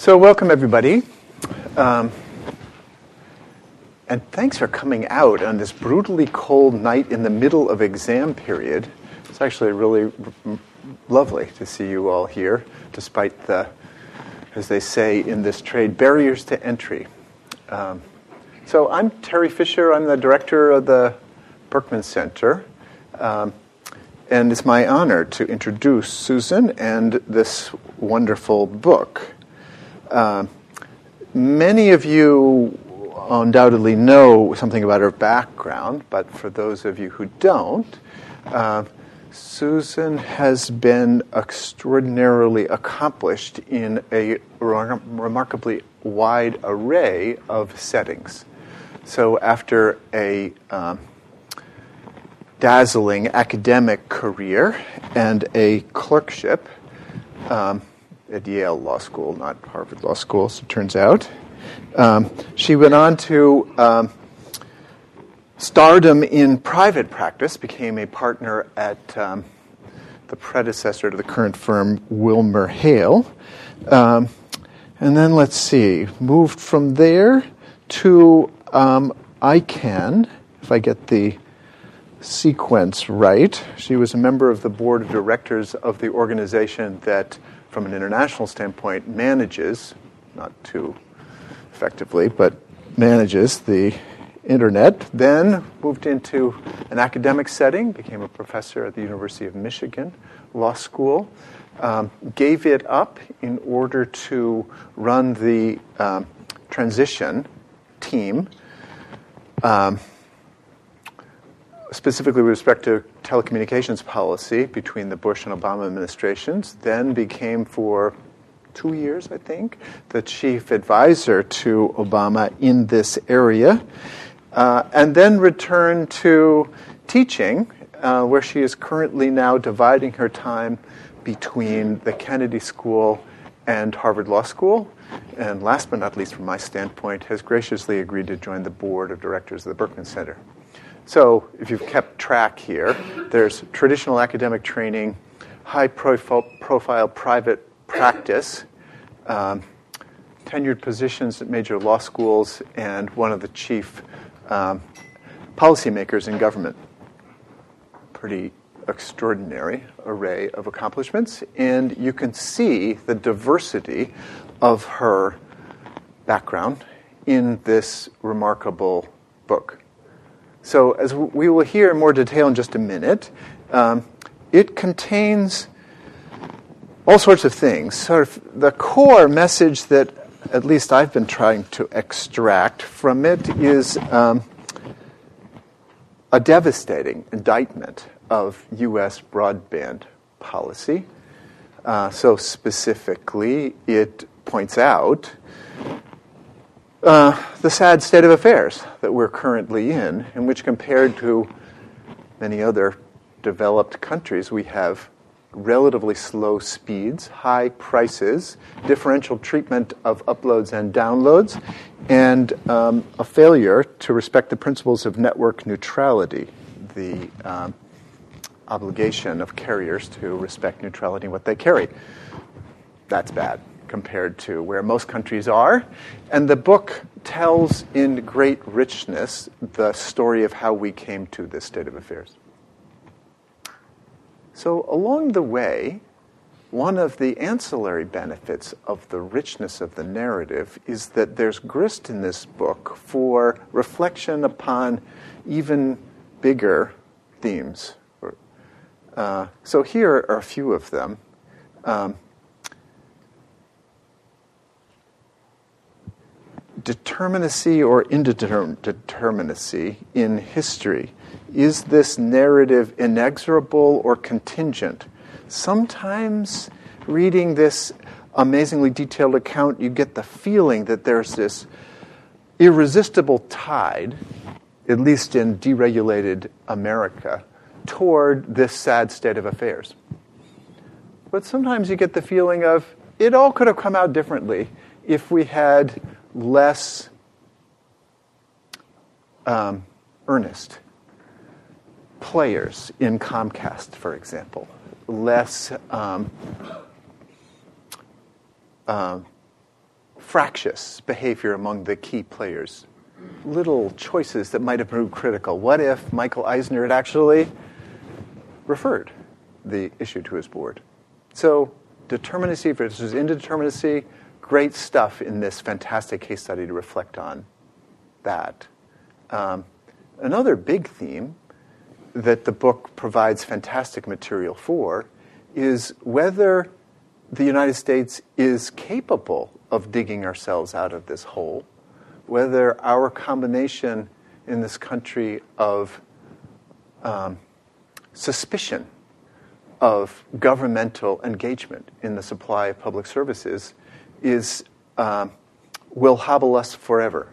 So welcome, everybody. And thanks for coming out on this brutally cold night in the middle of exam period. It's actually really lovely to see you all here, despite the, as they say in this trade, barriers to entry. So I'm Terry Fisher. I'm the director of the Berkman Center. And it's my honor to introduce Susan and this wonderful book. Many of you undoubtedly know something about her background, but for those of you who don't, Susan has been extraordinarily accomplished in a remarkably wide array of settings. So after a dazzling academic career and a clerkship at Yale Law School, not Harvard Law School, as it turns out, she went on to stardom in private practice, became a partner at the predecessor to the current firm, WilmerHale. And then, let's see, moved from there to ICANN, if I get the sequence right. She was a member of the board of directors of the organization that, from an international standpoint, manages, not too effectively, but manages the internet. Then moved into an academic setting, became a professor at the University of Michigan Law School, gave it up in order to run the transition team, specifically with respect to telecommunications policy between the Bush and Obama administrations, then became for 2 years, I think, the chief advisor to Obama in this area, and then returned to teaching, where she is currently now dividing her time between the Kennedy School and Harvard Law School, and last but not least from my standpoint, has graciously agreed to join the board of directors of the Berkman Center. So if you've kept track here, there's traditional academic training, high-profile private practice, tenured positions at major law schools, and one of the chief policymakers in government. Pretty extraordinary array of accomplishments, and you can see the diversity of her background in this remarkable book. So as we will hear in more detail in just a minute, it contains all sorts of things. Sort of the core message that at least I've been trying to extract from it is a devastating indictment of U.S. broadband policy. So specifically, it points out the sad state of affairs that we're currently in which compared to many other developed countries, we have relatively slow speeds, high prices, differential treatment of uploads and downloads, and a failure to respect the principles of network neutrality, the obligation of carriers to respect neutrality in what they carry. That's bad compared to where most countries are. And the book tells in great richness the story of how we came to this state of affairs. So along the way, one of the ancillary benefits of the richness of the narrative is that there's grist in this book for reflection upon even bigger themes. So here are a few of them. Determinacy or indeterminacy in history. Is this narrative inexorable or contingent? Sometimes reading this amazingly detailed account, you get the feeling that there's this irresistible tide, at least in deregulated America, toward this sad state of affairs. But sometimes you get the feeling of it all could have come out differently if we had less earnest players in Comcast, for example, less fractious behavior among the key players. Little choices that might have proved critical. What if Michael Eisner had actually referred the issue to his board? So determinacy versus indeterminacy, great stuff in this fantastic case study to reflect on that. Another big theme that the book provides fantastic material for is whether the United States is capable of digging ourselves out of this hole, whether our combination in this country of suspicion of governmental engagement in the supply of public services will hobble us forever.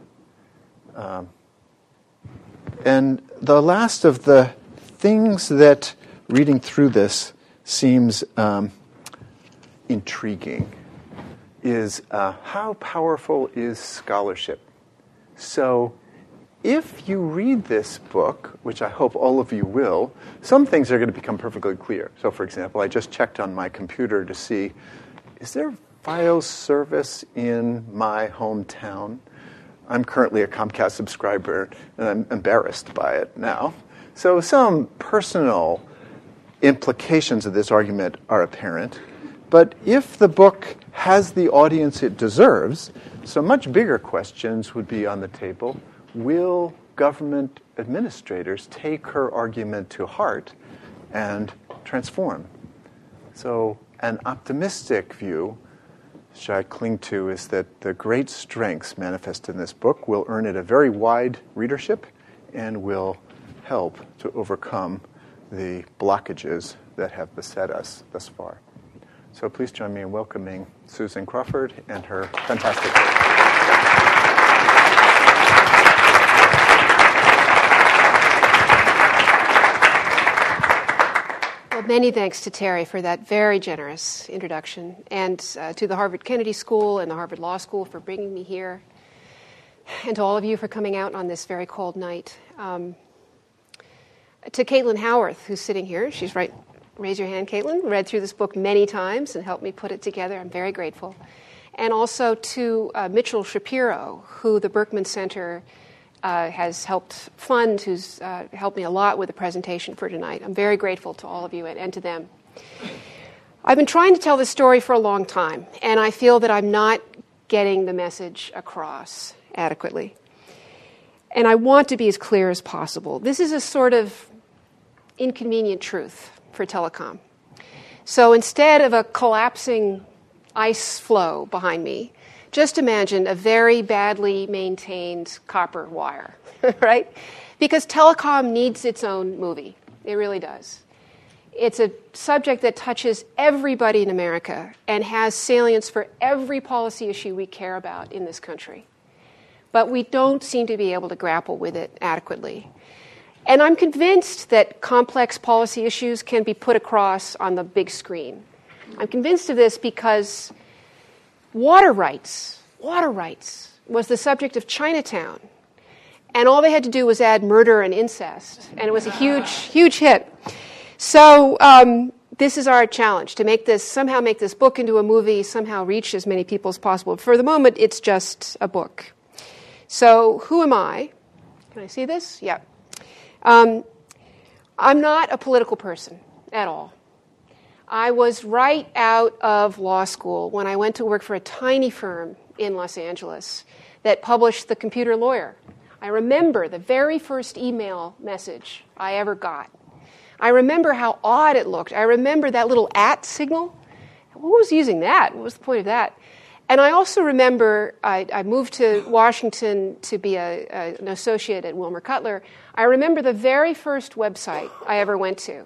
And the last of the things that reading through this seems intriguing is how powerful is scholarship? So if you read this book, which I hope all of you will, some things are going to become perfectly clear. So for example, I just checked on my computer to see, is there FiOS service in my hometown? I'm currently a Comcast subscriber, and I'm embarrassed by it now. So some personal implications of this argument are apparent. But if the book has the audience it deserves, some much bigger questions would be on the table. Will government administrators take her argument to heart and transform? So an optimistic view, which I cling to, is that the great strengths manifested in this book will earn it a very wide readership and will help to overcome the blockages that have beset us thus far. So please join me in welcoming Susan Crawford and her fantastic work. Well, many thanks to Terry for that very generous introduction, and to the Harvard Kennedy School and the Harvard Law School for bringing me here, and to all of you for coming out on this very cold night. To Caitlin Howarth, who's sitting here, she's right. Raise your hand, Caitlin. Read through this book many times and helped me put it together. I'm very grateful. And also to Mitchell Shapiro, who the Berkman Center has helped fund, who's helped me a lot with the presentation for tonight. I'm very grateful to all of you and to them. I've been trying to tell this story for a long time, and I feel that I'm not getting the message across adequately. And I want to be as clear as possible. This is a sort of inconvenient truth for telecom. So instead of a collapsing ice flow behind me, just imagine a very badly maintained copper wire, right? Because telecom needs its own movie. It really does. It's a subject that touches everybody in America and has salience for every policy issue we care about in this country. But we don't seem to be able to grapple with it adequately. And I'm convinced that complex policy issues can be put across on the big screen. I'm convinced of this because water rights was the subject of Chinatown. And all they had to do was add murder and incest. And it was a huge, huge hit. So this is our challenge, to somehow make this book into a movie, somehow reach as many people as possible. For the moment, it's just a book. So who am I? Can I see this? Yeah. I'm not a political person at all. I was right out of law school when I went to work for a tiny firm in Los Angeles that published The Computer Lawyer. I remember the very first email message I ever got. I remember how odd it looked. I remember that little @ signal. Who was using that? What was the point of that? And I also remember I moved to Washington to be an associate at Wilmer Cutler. I remember the very first website I ever went to.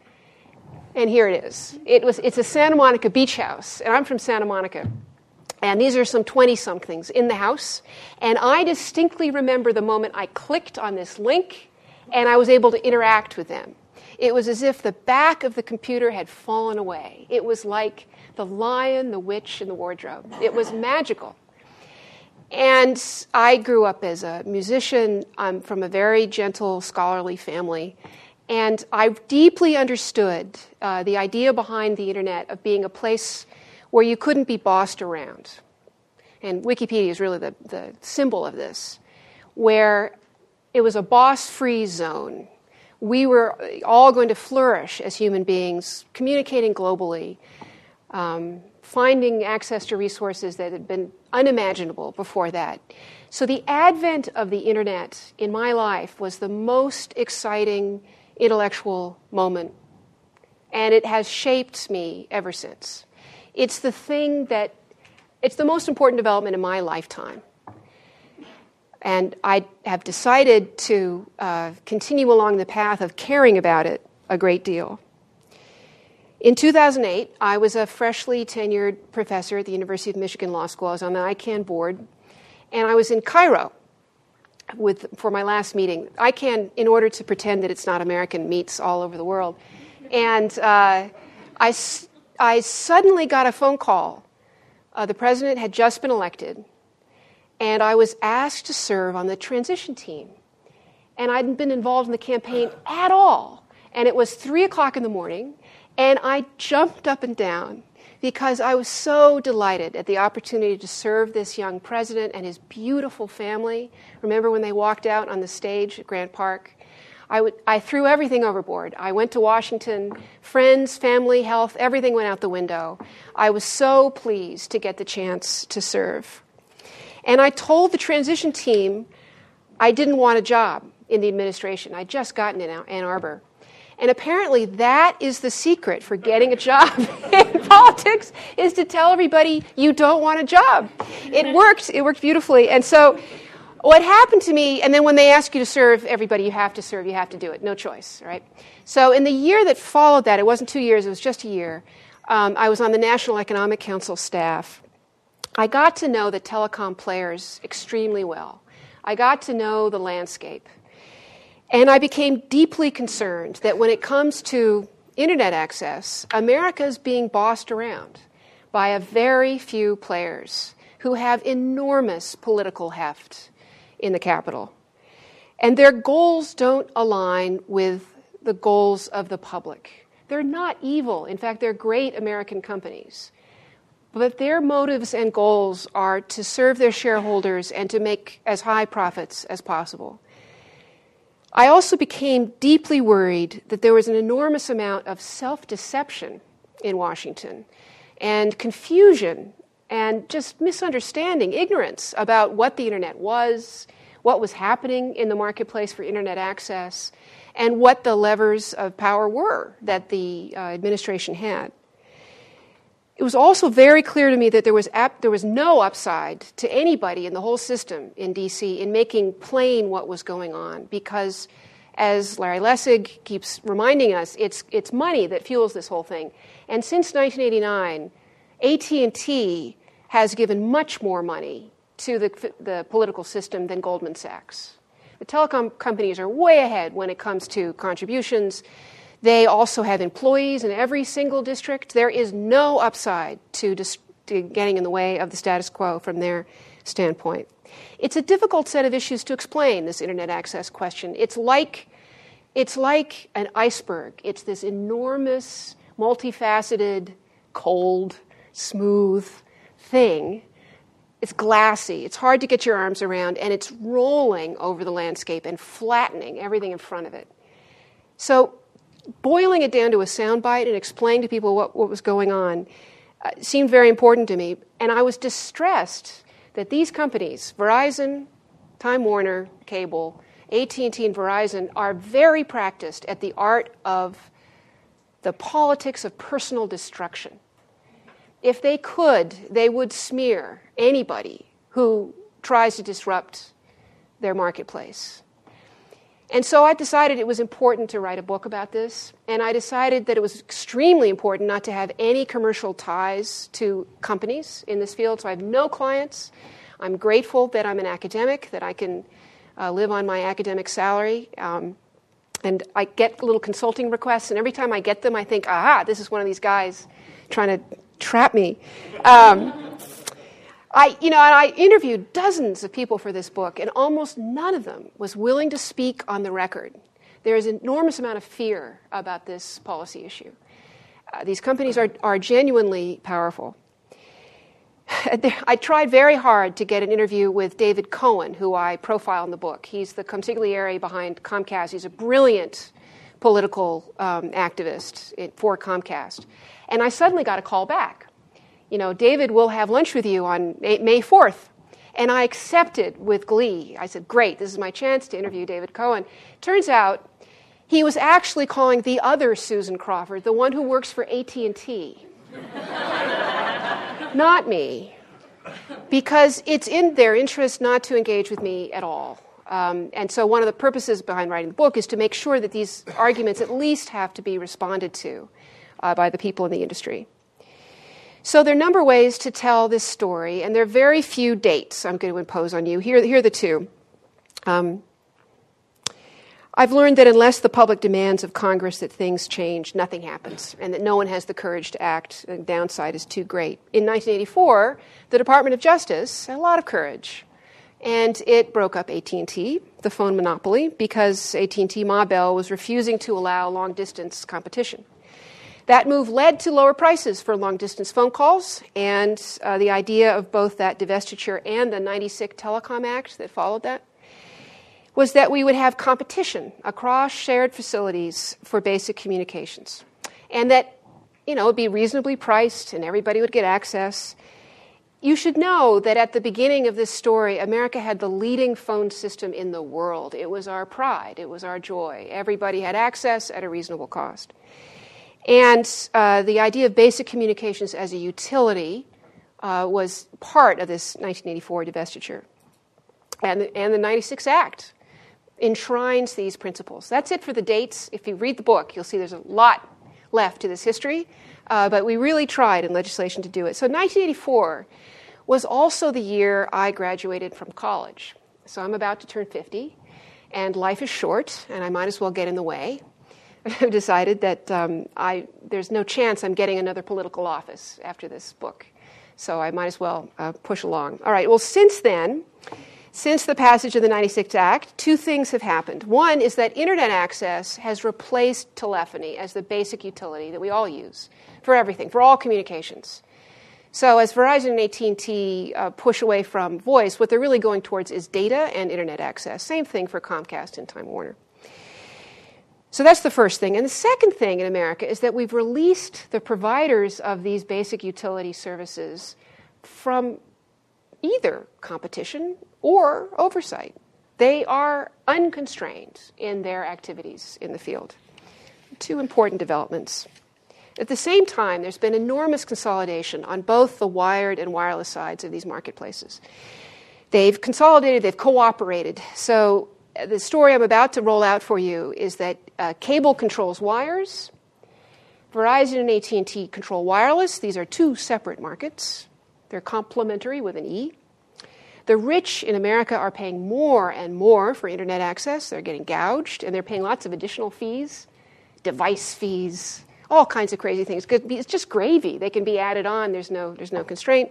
And here it is. It's a Santa Monica beach house, and I'm from Santa Monica. And these are some 20-somethings in the house. And I distinctly remember the moment I clicked on this link, and I was able to interact with them. It was as if the back of the computer had fallen away. It was like The Lion, the Witch, and the Wardrobe. It was magical. And I grew up as a musician. I'm from a very gentle, scholarly family. And I deeply understood the idea behind the internet of being a place where you couldn't be bossed around, and Wikipedia is really the symbol of this, where it was a boss-free zone. We were all going to flourish as human beings, communicating globally, finding access to resources that had been unimaginable before that. So the advent of the internet in my life was the most exciting intellectual moment, and it has shaped me ever since. It's the most important development in my lifetime. And I have decided to continue along the path of caring about it a great deal. In 2008, I was a freshly tenured professor at the University of Michigan Law School. I was on the ICANN board, and I was in Cairo for my last meeting. ICANN, in order to pretend that it's not American, meets all over the world. And I suddenly got a phone call. The president had just been elected, and I was asked to serve on the transition team. And I hadn't been involved in the campaign at all. And it was 3 o'clock in the morning, and I jumped up and down because I was so delighted at the opportunity to serve this young president and his beautiful family. Remember when they walked out on the stage at Grant Park? I threw everything overboard. I went to Washington, friends, family, health, everything went out the window. I was so pleased to get the chance to serve. And I told the transition team I didn't want a job in the administration. I'd just gotten in Ann Arbor. And apparently that is the secret for getting a job in politics, is to tell everybody you don't want a job. It worked beautifully. And so what happened to me, and then when they ask you to serve, everybody, you have to serve, you have to do it, no choice, right? So in the year that followed that, it wasn't 2 years, it was just a year, I was on the National Economic Council staff. I got to know the telecom players extremely well. I got to know the landscape. And I became deeply concerned that when it comes to internet access, America is being bossed around by a very few players who have enormous political heft in the Capitol. And their goals don't align with the goals of the public. They're not evil. In fact, they're great American companies. But their motives and goals are to serve their shareholders and to make as high profits as possible. I also became deeply worried that there was an enormous amount of self-deception in Washington and confusion and just misunderstanding, ignorance about what the internet was, what was happening in the marketplace for internet access, and what the levers of power were that the administration had. It was also very clear to me that there was no upside to anybody in the whole system in D.C. in making plain what was going on, because, as Larry Lessig keeps reminding us, it's money that fuels this whole thing. And since 1989, AT&T has given much more money to the political system than Goldman Sachs. The telecom companies are way ahead when it comes to contributions. They also have employees in every single district. There is no upside to getting in the way of the status quo from their standpoint. It's a difficult set of issues to explain, this internet access question. It's like an iceberg. It's this enormous, multifaceted, cold, smooth thing. It's glassy. It's hard to get your arms around, and it's rolling over the landscape and flattening everything in front of it. So boiling it down to a soundbite and explaining to people what was going on seemed very important to me. And I was distressed that these companies, Verizon, Time Warner Cable, AT&T, and Verizon, are very practiced at the art of the politics of personal destruction. If they could, they would smear anybody who tries to disrupt their marketplace. And so I decided it was important to write a book about this, and I decided that it was extremely important not to have any commercial ties to companies in this field, so I have no clients. I'm grateful that I'm an academic, that I can live on my academic salary, and I get little consulting requests, and every time I get them, I think, aha, this is one of these guys trying to trap me. I interviewed dozens of people for this book, and almost none of them was willing to speak on the record. There is an enormous amount of fear about this policy issue. These companies are genuinely powerful. I tried very hard to get an interview with David Cohen, who I profile in the book. He's the consigliere behind Comcast. He's a brilliant political activist for Comcast. And I suddenly got a call back. David will have lunch with you on May 4th. And I accepted with glee. I said, great, this is my chance to interview David Cohen. Turns out he was actually calling the other Susan Crawford, the one who works for AT&T. Not me, because it's in their interest not to engage with me at all. And so one of the purposes behind writing the book is to make sure that these arguments at least have to be responded to by the people in the industry. So there are a number of ways to tell this story, and there are very few dates I'm going to impose on you. Here are the two. I've learned that unless the public demands of Congress that things change, nothing happens, and that no one has the courage to act. The downside is too great. In 1984, the Department of Justice had a lot of courage, and it broke up AT&T, the phone monopoly, because AT&T Ma Bell was refusing to allow long-distance competition. That move led to lower prices for long-distance phone calls, and the idea of both that divestiture and the 96 Telecom Act that followed that was that we would have competition across shared facilities for basic communications, and that it would be reasonably priced and everybody would get access. You should know that at the beginning of this story, America had the leading phone system in the world. It was our pride. It was our joy. Everybody had access at a reasonable cost. And the idea of basic communications as a utility was part of this 1984 divestiture. And the 96 Act enshrines these principles. That's it for the dates. If you read the book, you'll see there's a lot left to this history, but we really tried in legislation to do it. So 1984 was also the year I graduated from college. So I'm about to turn 50, and life is short, and I might as well get in the way. I've decided that there's no chance I'm getting another political office after this book, so I might as well push along. All right, well, since then, since the passage of the 96 Act, two things have happened. One is that Internet access has replaced telephony as the basic utility that we all use for everything, for all communications. So as Verizon and AT&T push away from voice, what they're really going towards is data and Internet access. Same thing for Comcast and Time Warner. So that's the first thing. And the second thing in America is that we've released the providers of these basic utility services from either competition or oversight. They are unconstrained in their activities in the field. Two important developments. At the same time, there's been enormous consolidation on both the wired and wireless sides of these marketplaces. They've consolidated, they've cooperated. So the story I'm about to roll out for you is that cable controls wires, Verizon and AT&T control wireless. These are two separate markets. They're complementary with an E. The rich in America are paying more and more for Internet access. They're getting gouged, and they're paying lots of additional fees, device fees, all kinds of crazy things. It's just gravy. They can be added on. There's no constraint.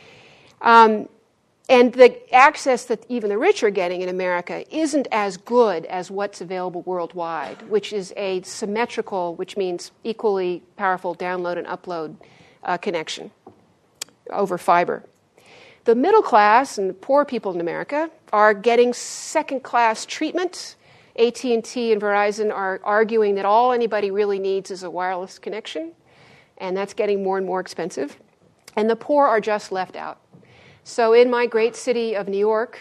And the access that even the rich are getting in America isn't as good as what's available worldwide, which is a symmetrical, which means equally powerful download and upload connection over fiber. The middle class and the poor people in America are getting second-class treatment. AT&T and Verizon are arguing that all anybody really needs is a wireless connection, and that's getting more and more expensive. And the poor are just left out. So in my great city of New York,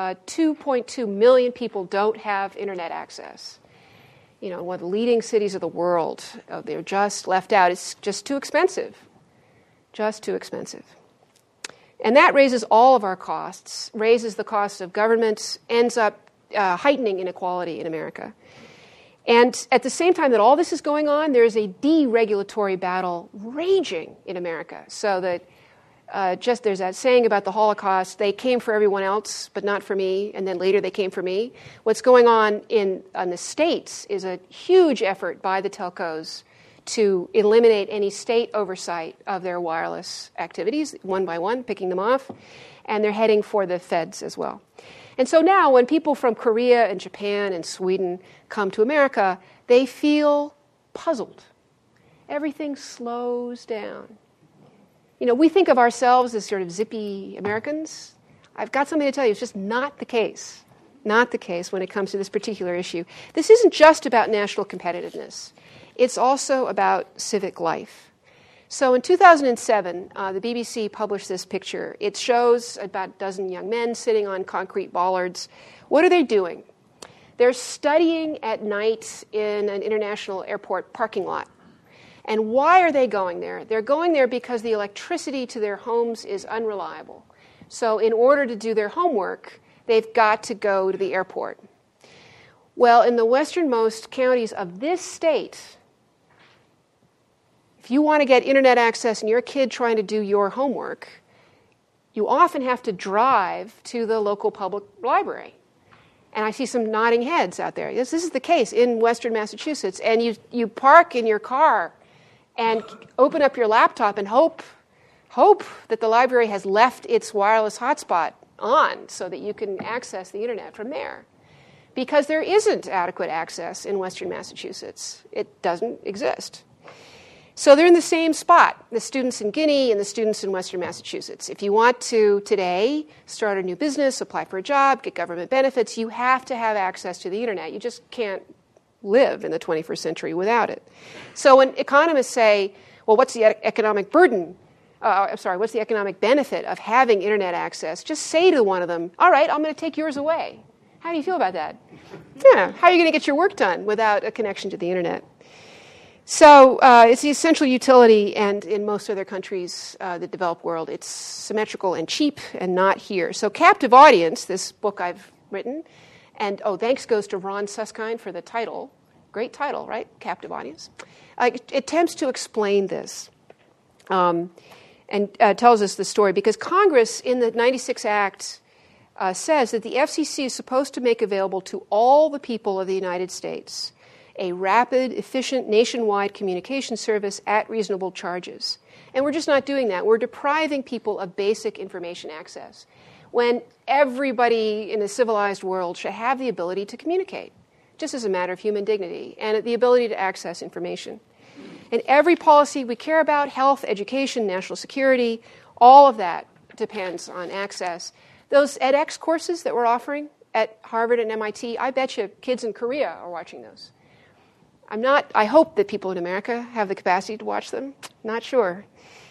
2.2 million people don't have Internet access. One of the leading cities of the world, they're just left out. It's just too expensive. Just too expensive. And that raises all of our costs, raises the cost of government, ends up heightening inequality in America. And at the same time that all this is going on, there is a deregulatory battle raging in America. So that there's that saying about the Holocaust, they came for everyone else, but not for me, and then later they came for me. What's going on in the States is a huge effort by the telcos to eliminate any state oversight of their wireless activities, one by one, picking them off, and they're heading for the feds as well. And so now when people from Korea and Japan and Sweden come to America, they feel puzzled. Everything slows down. We think of ourselves as sort of zippy Americans. I've got something to tell you. It's just not the case. Not the case when it comes to this particular issue. This isn't just about national competitiveness. It's also about civic life. So in 2007, the BBC published this picture. It shows about a dozen young men sitting on concrete bollards. What are they doing? They're studying at night in an international airport parking lot. And why are they going there? They're going there because the electricity to their homes is unreliable. So in order to do their homework, they've got to go to the airport. Well, in the westernmost counties of this state, if you want to get internet access and you're a kid trying to do your homework, you often have to drive to the local public library. And I see some nodding heads out there. Yes, this is the case in western Massachusetts. And you park in your car and open up your laptop and hope that the library has left its wireless hotspot on so that you can access the internet from there. Because there isn't adequate access in western Massachusetts. It doesn't exist. So they're in the same spot, the students in Guinea and the students in western Massachusetts. If you want to, today, start a new business, apply for a job, get government benefits, you have to have access to the internet. You just can't live in the 21st century without it. So when economists say, well, what's the economic burden? What's the economic benefit of having internet access? Just say to one of them, all right, I'm going to take yours away. How do you feel about that? Yeah, how are you going to get your work done without a connection to the internet? So it's the essential utility, and in most other countries, the developed world, it's symmetrical and cheap and not here. So Captive Audience, this book I've written, and thanks goes to Ron Suskind for the title. Great title, right? Captive Audience. It attempts to explain this and tells us the story because Congress in the 96 Act says that the FCC is supposed to make available to all the people of the United States a rapid, efficient, nationwide communication service at reasonable charges. And we're just not doing that. We're depriving people of basic information access when everybody in a civilized world should have the ability to communicate, just as a matter of human dignity, and the ability to access information. And every policy we care about, health, education, national security, all of that depends on access. Those edX courses that we're offering at Harvard and MIT, I bet you kids in Korea are watching those. I hope that people in America have the capacity to watch them. Not sure.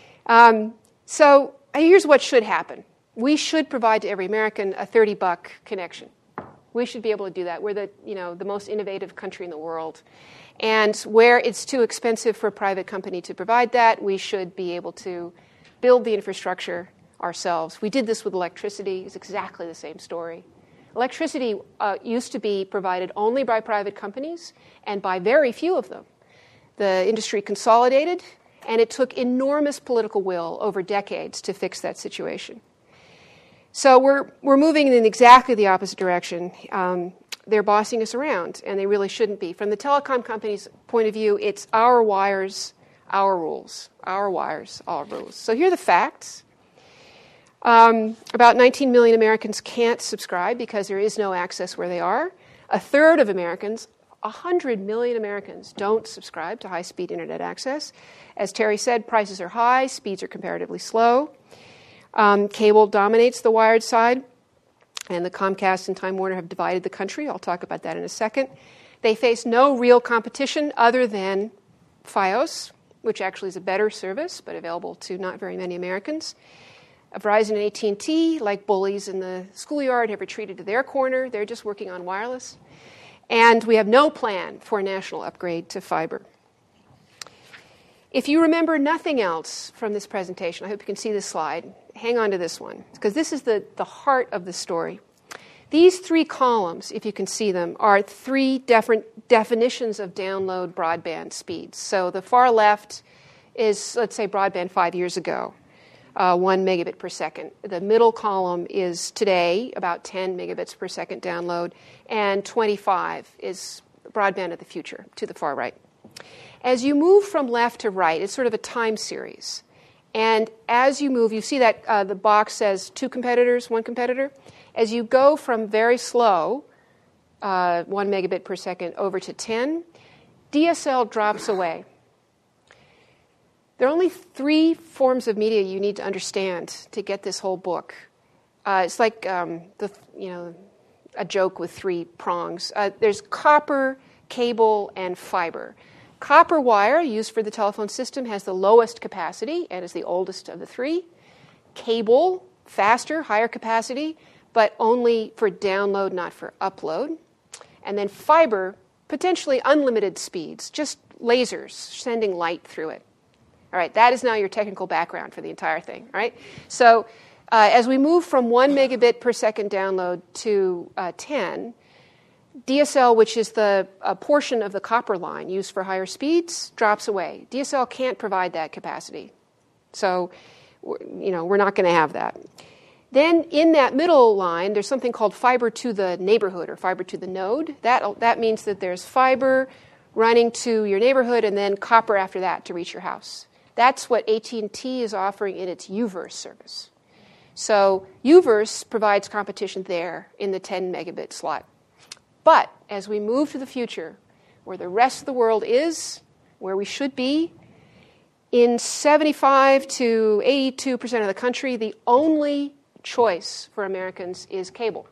So here's what should happen. We should provide to every American a $30 connection. We should be able to do that. We're the most innovative country in the world. And where it's too expensive for a private company to provide that, we should be able to build the infrastructure ourselves. We did this with electricity. It's exactly the same story. Electricity used to be provided only by private companies and by very few of them. The industry consolidated, and it took enormous political will over decades to fix that situation. So we're moving in exactly the opposite direction. They're bossing us around, and they really shouldn't be. From the telecom company's point of view, it's our wires, our rules. Our wires, our rules. So here are the facts. About 19 million Americans can't subscribe because there is no access where they are. A third of Americans, 100 million Americans, don't subscribe to high-speed internet access. As Terry said, prices are high, speeds are comparatively slow. Cable dominates the wired side, and the Comcast and Time Warner have divided the country. I'll talk about that in a second. They face no real competition other than Fios, which actually is a better service, but available to not very many Americans. Verizon and AT&T, like bullies in the schoolyard, have retreated to their corner. They're just working on wireless. And we have no plan for a national upgrade to fiber. If you remember nothing else from this presentation, I hope you can see this slide. Hang on to this one, because this is the heart of the story. These three columns, if you can see them, are three different definitions of download broadband speeds. So the far left is, let's say, broadband 5 years ago. 1 megabit per second. The middle column is today about 10 megabits per second download, and 25 is broadband of the future to the far right. As you move from left to right, it's sort of a time series. And as you move, you see that the box says 2 competitors, 1 competitor. As you go from very slow, 1 megabit per second, over to 10, DSL drops away. There are only 3 forms of media you need to understand to get this whole book. It's like a joke with 3 prongs. There's copper, cable, and fiber. Copper wire, used for the telephone system, has the lowest capacity and is the oldest of the 3. Cable, faster, higher capacity, but only for download, not for upload. And then fiber, potentially unlimited speeds, just lasers sending light through it. All right, that is now your technical background for the entire thing, all right? So as we move from 1 megabit per second download to 10, DSL, which is the portion of the copper line used for higher speeds, drops away. DSL can't provide that capacity. So, we're not going to have that. Then in that middle line, there's something called fiber to the neighborhood or fiber to the node. That means that there's fiber running to your neighborhood and then copper after that to reach your house. That's what AT&T is offering in its UVerse service. So UVerse provides competition there in the 10 megabit slot. But as we move to the future, where the rest of the world is, where we should be, in 75 to 82% of the country, the only choice for Americans is cable.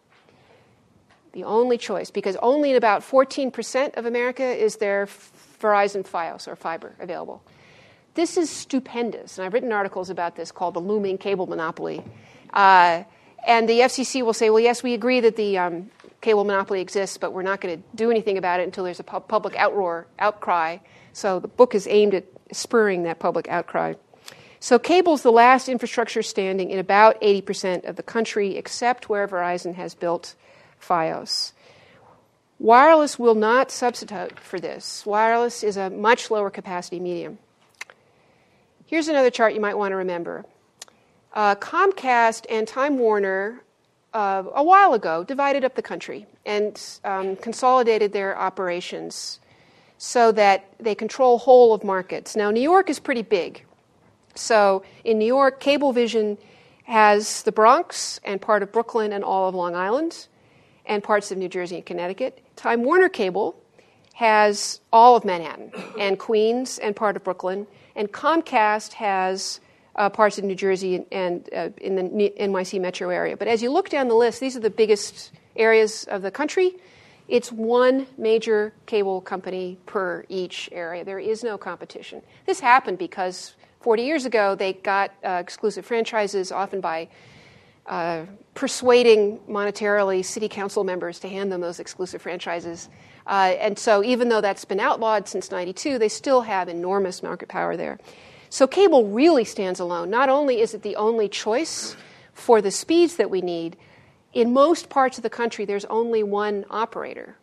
The only choice, because only in about 14% of America is there Verizon Fios or fiber available. This is stupendous, and I've written articles about this called the looming cable monopoly. And the FCC will say, well, yes, we agree that the cable monopoly exists, but we're not going to do anything about it until there's a public outcry. So the book is aimed at spurring that public outcry. So cable's the last infrastructure standing in about 80% of the country, except where Verizon has built Fios. Wireless will not substitute for this. Wireless is a much lower capacity medium. Here's another chart you might want to remember. Comcast and Time Warner, a while ago, divided up the country and consolidated their operations so that they control whole of markets. Now, New York is pretty big. So in New York, Cablevision has the Bronx and part of Brooklyn and all of Long Island and parts of New Jersey and Connecticut. Time Warner Cable has all of Manhattan and Queens and part of Brooklyn. And Comcast has parts of New Jersey and in the NYC metro area. But as you look down the list, these are the biggest areas of the country. It's one major cable company per each area. There is no competition. This happened because 40 years ago they got exclusive franchises, often by persuading monetarily city council members to hand them those exclusive franchises. And so even though that's been outlawed since 92, they still have enormous market power there. So cable really stands alone. Not only is it the only choice for the speeds that we need, in most parts of the country there's only one operator.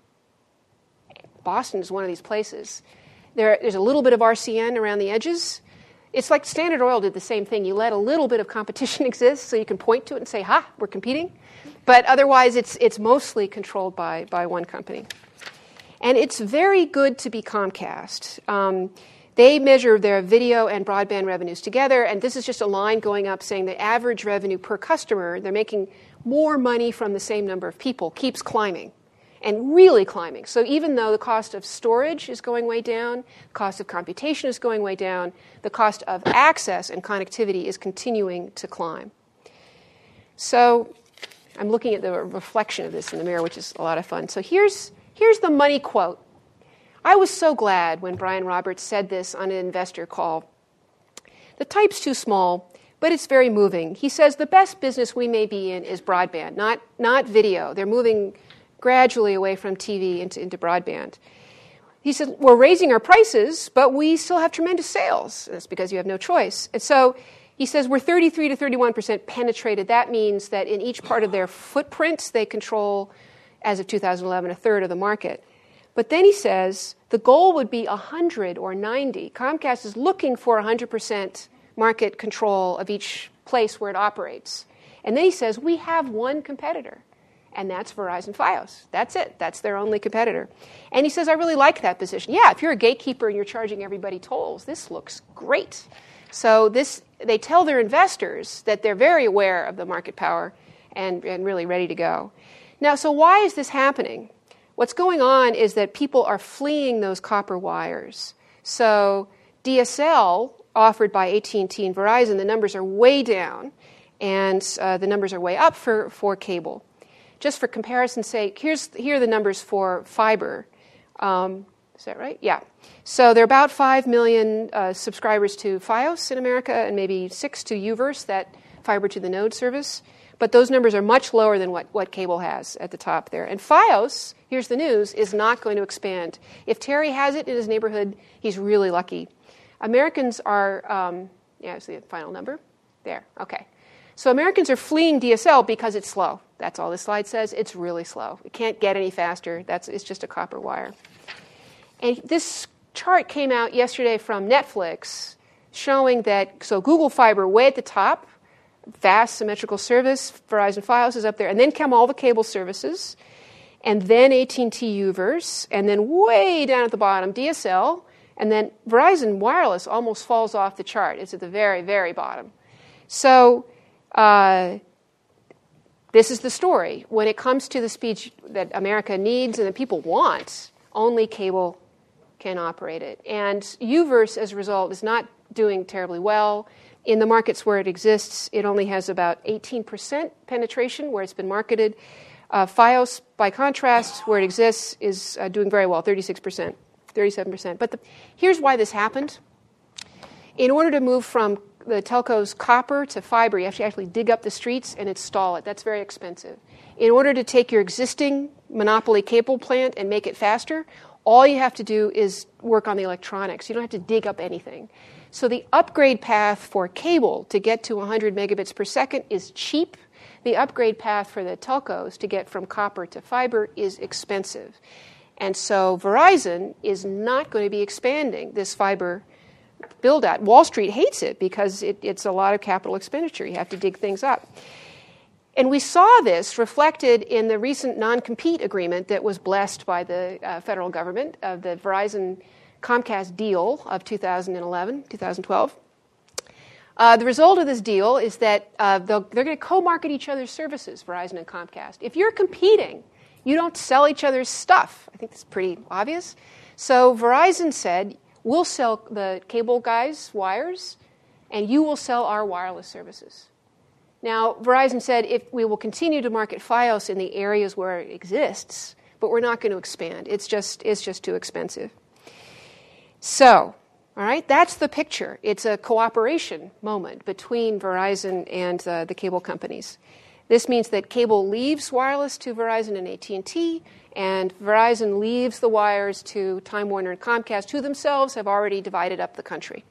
Boston is one of these places. There's a little bit of RCN around the edges. It's like Standard Oil did the same thing. You let a little bit of competition exist so you can point to it and say, ha, we're competing. But otherwise it's mostly controlled by one company. And it's very good to be Comcast. They measure their video and broadband revenues together, and this is just a line going up saying the average revenue per customer, they're making more money from the same number of people, keeps climbing, and really climbing. So even though the cost of storage is going way down, the cost of computation is going way down, the cost of access and connectivity is continuing to climb. So I'm looking at the reflection of this in the mirror, which is a lot of fun. So here's the money quote. I was so glad when Brian Roberts said this on an investor call. The type's too small, but it's very moving. He says the best business we may be in is broadband, not video. They're moving gradually away from TV into broadband. He said, we're raising our prices, but we still have tremendous sales. That's because you have no choice. And so he says we're 33 to 31% penetrated. That means that in each part of their footprints, they control, as of 2011, a third of the market. But then he says the goal would be 100 or 90. Comcast is looking for 100% market control of each place where it operates. And then he says we have one competitor, and that's Verizon Fios. That's it. That's their only competitor. And he says, I really like that position. Yeah, if you're a gatekeeper and you're charging everybody tolls, this looks great. So they tell their investors that they're very aware of the market power and really ready to go. Now, so why is this happening? What's going on is that people are fleeing those copper wires. So DSL offered by AT&T and Verizon, the numbers are way down, and the numbers are way up for cable. Just for comparison's sake, here are the numbers for fiber. Is that right? Yeah. So there are about 5 million subscribers to Fios in America and maybe 6 to UVerse, that fiber to the node service. But those numbers are much lower than what cable has at the top there. And Fios, here's the news, is not going to expand. If Terry has it in his neighborhood, he's really lucky. Americans are, it's the final number. There, okay. So Americans are fleeing DSL because it's slow. That's all this slide says. It's really slow. It can't get any faster. It's just a copper wire. And this chart came out yesterday from Netflix showing that, so Google Fiber way at the top, fast symmetrical service, Verizon Fios is up there, and then come all the cable services, and then AT&T UVerse, and then way down at the bottom, DSL, and then Verizon Wireless almost falls off the chart. It's at the very, very bottom. So this is the story. When it comes to the speed that America needs and that people want, only cable can operate it. And UVerse, as a result, is not doing terribly well. In the markets where it exists, it only has about 18% penetration where it's been marketed. Fios, by contrast, where it exists, is doing very well, 36%, 37%. But here's why this happened. In order to move from the telco's copper to fiber, you have to actually dig up the streets and install it. That's very expensive. In order to take your existing monopoly cable plant and make it faster, all you have to do is work on the electronics. You don't have to dig up anything. So the upgrade path for cable to get to 100 megabits per second is cheap. The upgrade path for the telcos to get from copper to fiber is expensive. And so Verizon is not going to be expanding this fiber build-out. Wall Street hates it because it's a lot of capital expenditure. You have to dig things up. And we saw this reflected in the recent non-compete agreement that was blessed by the federal government, the Verizon-Comcast deal of 2012. The result of this deal is that they're going to co-market each other's services, Verizon and Comcast. If you're competing, you don't sell each other's stuff. I think that's pretty obvious. So Verizon said, we'll sell the cable guys' wires, and you will sell our wireless services. Now, Verizon said we will continue to market Fios in the areas where it exists, but we're not going to expand. It's just too expensive. So, all right, that's the picture. It's a cooperation moment between Verizon and the cable companies. This means that cable leaves wireless to Verizon and AT&T, and Verizon leaves the wires to Time Warner and Comcast, who themselves have already divided up the country.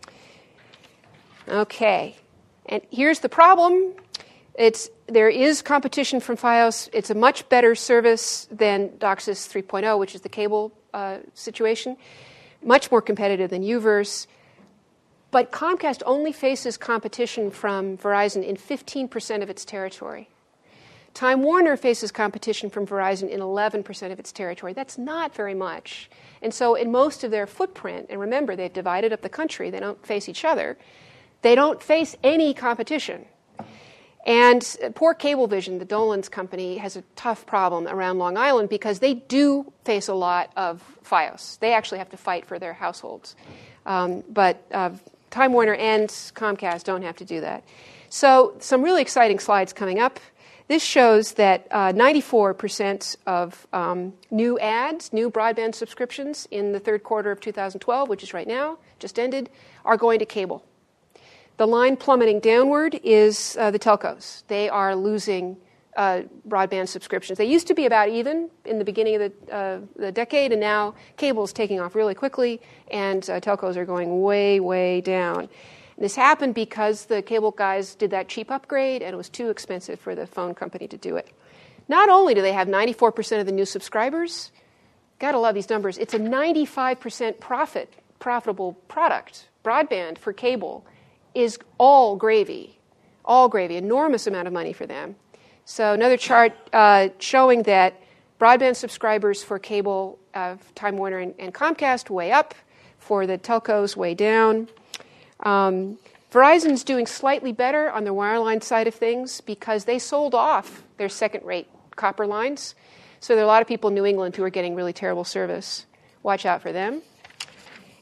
Okay. And here's the problem. There is competition from Fios. It's a much better service than DOCSIS 3.0, which is the cable situation. Much more competitive than UVerse. But Comcast only faces competition from Verizon in 15% of its territory. Time Warner faces competition from Verizon in 11% of its territory. That's not very much. And so in most of their footprint, and remember, they've divided up the country, they don't face each other, they don't face any competition. And poor Cablevision, the Dolan's company, has a tough problem around Long Island because they do face a lot of Fios. They actually have to fight for their households. But Time Warner and Comcast don't have to do that. So some really exciting slides coming up. This shows that 94% of new ads, new broadband subscriptions in the third quarter of 2012, which is right now, just ended, are going to cable. The line plummeting downward is the telcos. They are losing broadband subscriptions. They used to be about even in the beginning of the decade, and now cable is taking off really quickly, and telcos are going way, way down. And this happened because the cable guys did that cheap upgrade, and it was too expensive for the phone company to do it. Not only do they have 94% of the new subscribers, gotta love these numbers, it's a 95% profitable product. Broadband for cable is all gravy, enormous amount of money for them. So another chart showing that broadband subscribers for cable, Time Warner and Comcast, way up, for the telcos, way down. Verizon's doing slightly better on the wireline side of things because they sold off their second-rate copper lines. So there are a lot of people in New England who are getting really terrible service. Watch out for them.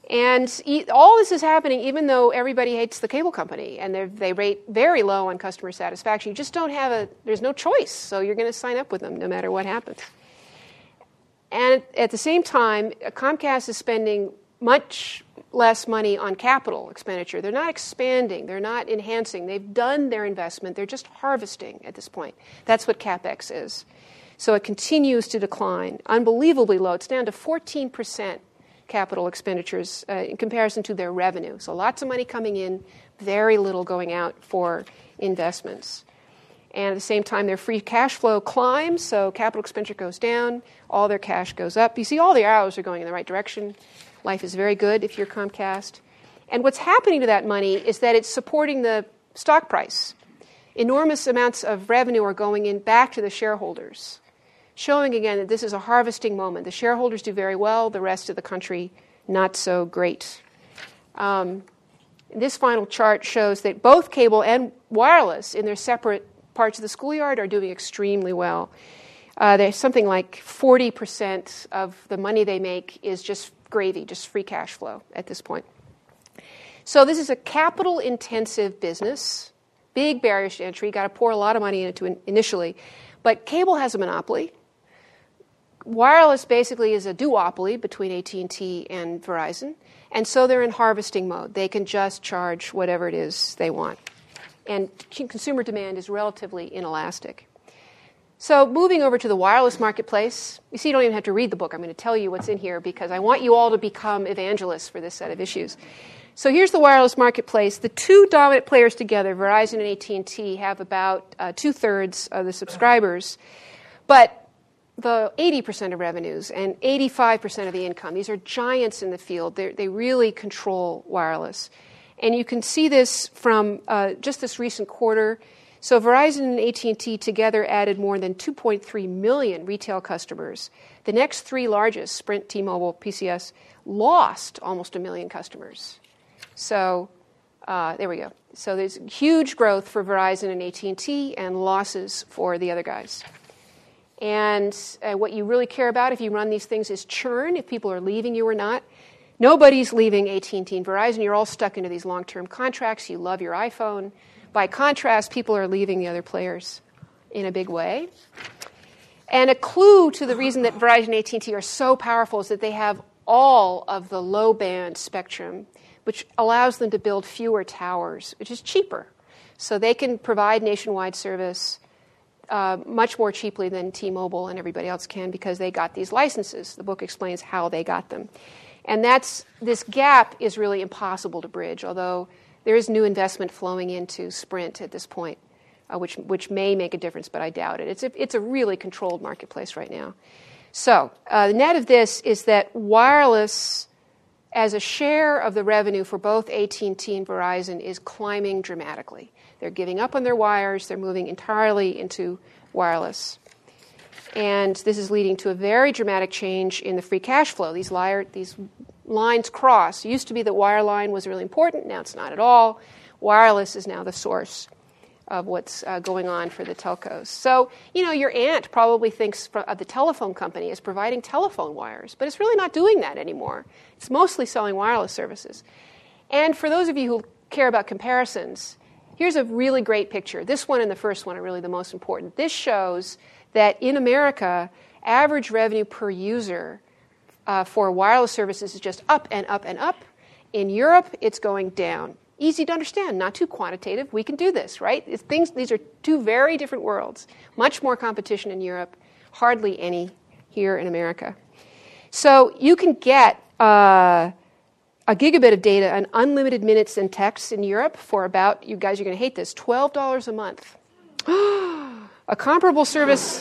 And all this is happening even though everybody hates the cable company, and they rate very low on customer satisfaction. You just don't have there's no choice, so you're going to sign up with them no matter what happens. And at the same time, Comcast is spending much less money on capital expenditure. They're not expanding. They're not enhancing. They've done their investment. They're just harvesting at this point. That's what CapEx is. So it continues to decline, unbelievably low. It's down to 14% capital expenditures in comparison to their revenue. So lots of money coming in, very little going out for investments. And at the same time, their free cash flow climbs, so capital expenditure goes down, all their cash goes up. You see all the arrows are going in the right direction. Life is very good if you're Comcast. And what's happening to that money is that it's supporting the stock price. Enormous amounts of revenue are going in back to the shareholders, showing again that this is a harvesting moment. The shareholders do very well, the rest of the country not so great. This final chart shows that both cable and wireless in their separate parts of the schoolyard are doing extremely well. There's something like 40% of the money they make is just gravy, just free cash flow at this point. So this is a capital-intensive business, big barriers to entry, got to pour a lot of money into it initially. But cable has a monopoly. Wireless basically is a duopoly between AT&T and Verizon, and so they're in harvesting mode. They can just charge whatever it is they want. And consumer demand is relatively inelastic. So moving over to the wireless marketplace, you see you don't even have to read the book. I'm going to tell you what's in here because I want you all to become evangelists for this set of issues. So here's the wireless marketplace. The two dominant players together, Verizon and AT&T, have about two-thirds of the subscribers. But the 80% of revenues and 85% of the income, these are giants in the field. They really control wireless. And you can see this from just this recent quarter. So Verizon and AT&T together added more than 2.3 million retail customers. The next three largest, Sprint, T-Mobile, PCS, lost almost 1 million customers. So there we go. So there's huge growth for Verizon and AT&T and losses for the other guys. And what you really care about if you run these things is churn, if people are leaving you or not. Nobody's leaving AT&T and Verizon. You're all stuck into these long-term contracts. You love your iPhone. By contrast, people are leaving the other players in a big way. And a clue to the reason that Verizon and AT&T are so powerful is that they have all of the low-band spectrum, which allows them to build fewer towers, which is cheaper. So they can provide nationwide service much more cheaply than T-Mobile and everybody else can because they got these licenses. The book explains how they got them. And this gap is really impossible to bridge, although there is new investment flowing into Sprint at this point, which may make a difference, but I doubt it. It's a really controlled marketplace right now. So the net of this is that wireless, as a share of the revenue for both AT&T and Verizon, is climbing dramatically. They're giving up on their wires. They're moving entirely into wireless. And this is leading to a very dramatic change in the free cash flow. These lines cross. It used to be that wireline was really important. Now it's not at all. Wireless is now the source of what's going on for the telcos. So, your aunt probably thinks of the telephone company as providing telephone wires, but it's really not doing that anymore. It's mostly selling wireless services. And for those of you who care about comparisons, here's a really great picture. This one and the first one are really the most important. This shows that in America, average revenue per user for wireless services is just up and up and up. In Europe, it's going down. Easy to understand, not too quantitative. We can do this, right? These are two very different worlds. Much more competition in Europe, hardly any here in America. So you can get a gigabit of data and unlimited minutes and texts in Europe for about, you guys are going to hate this, $12 a month. A comparable service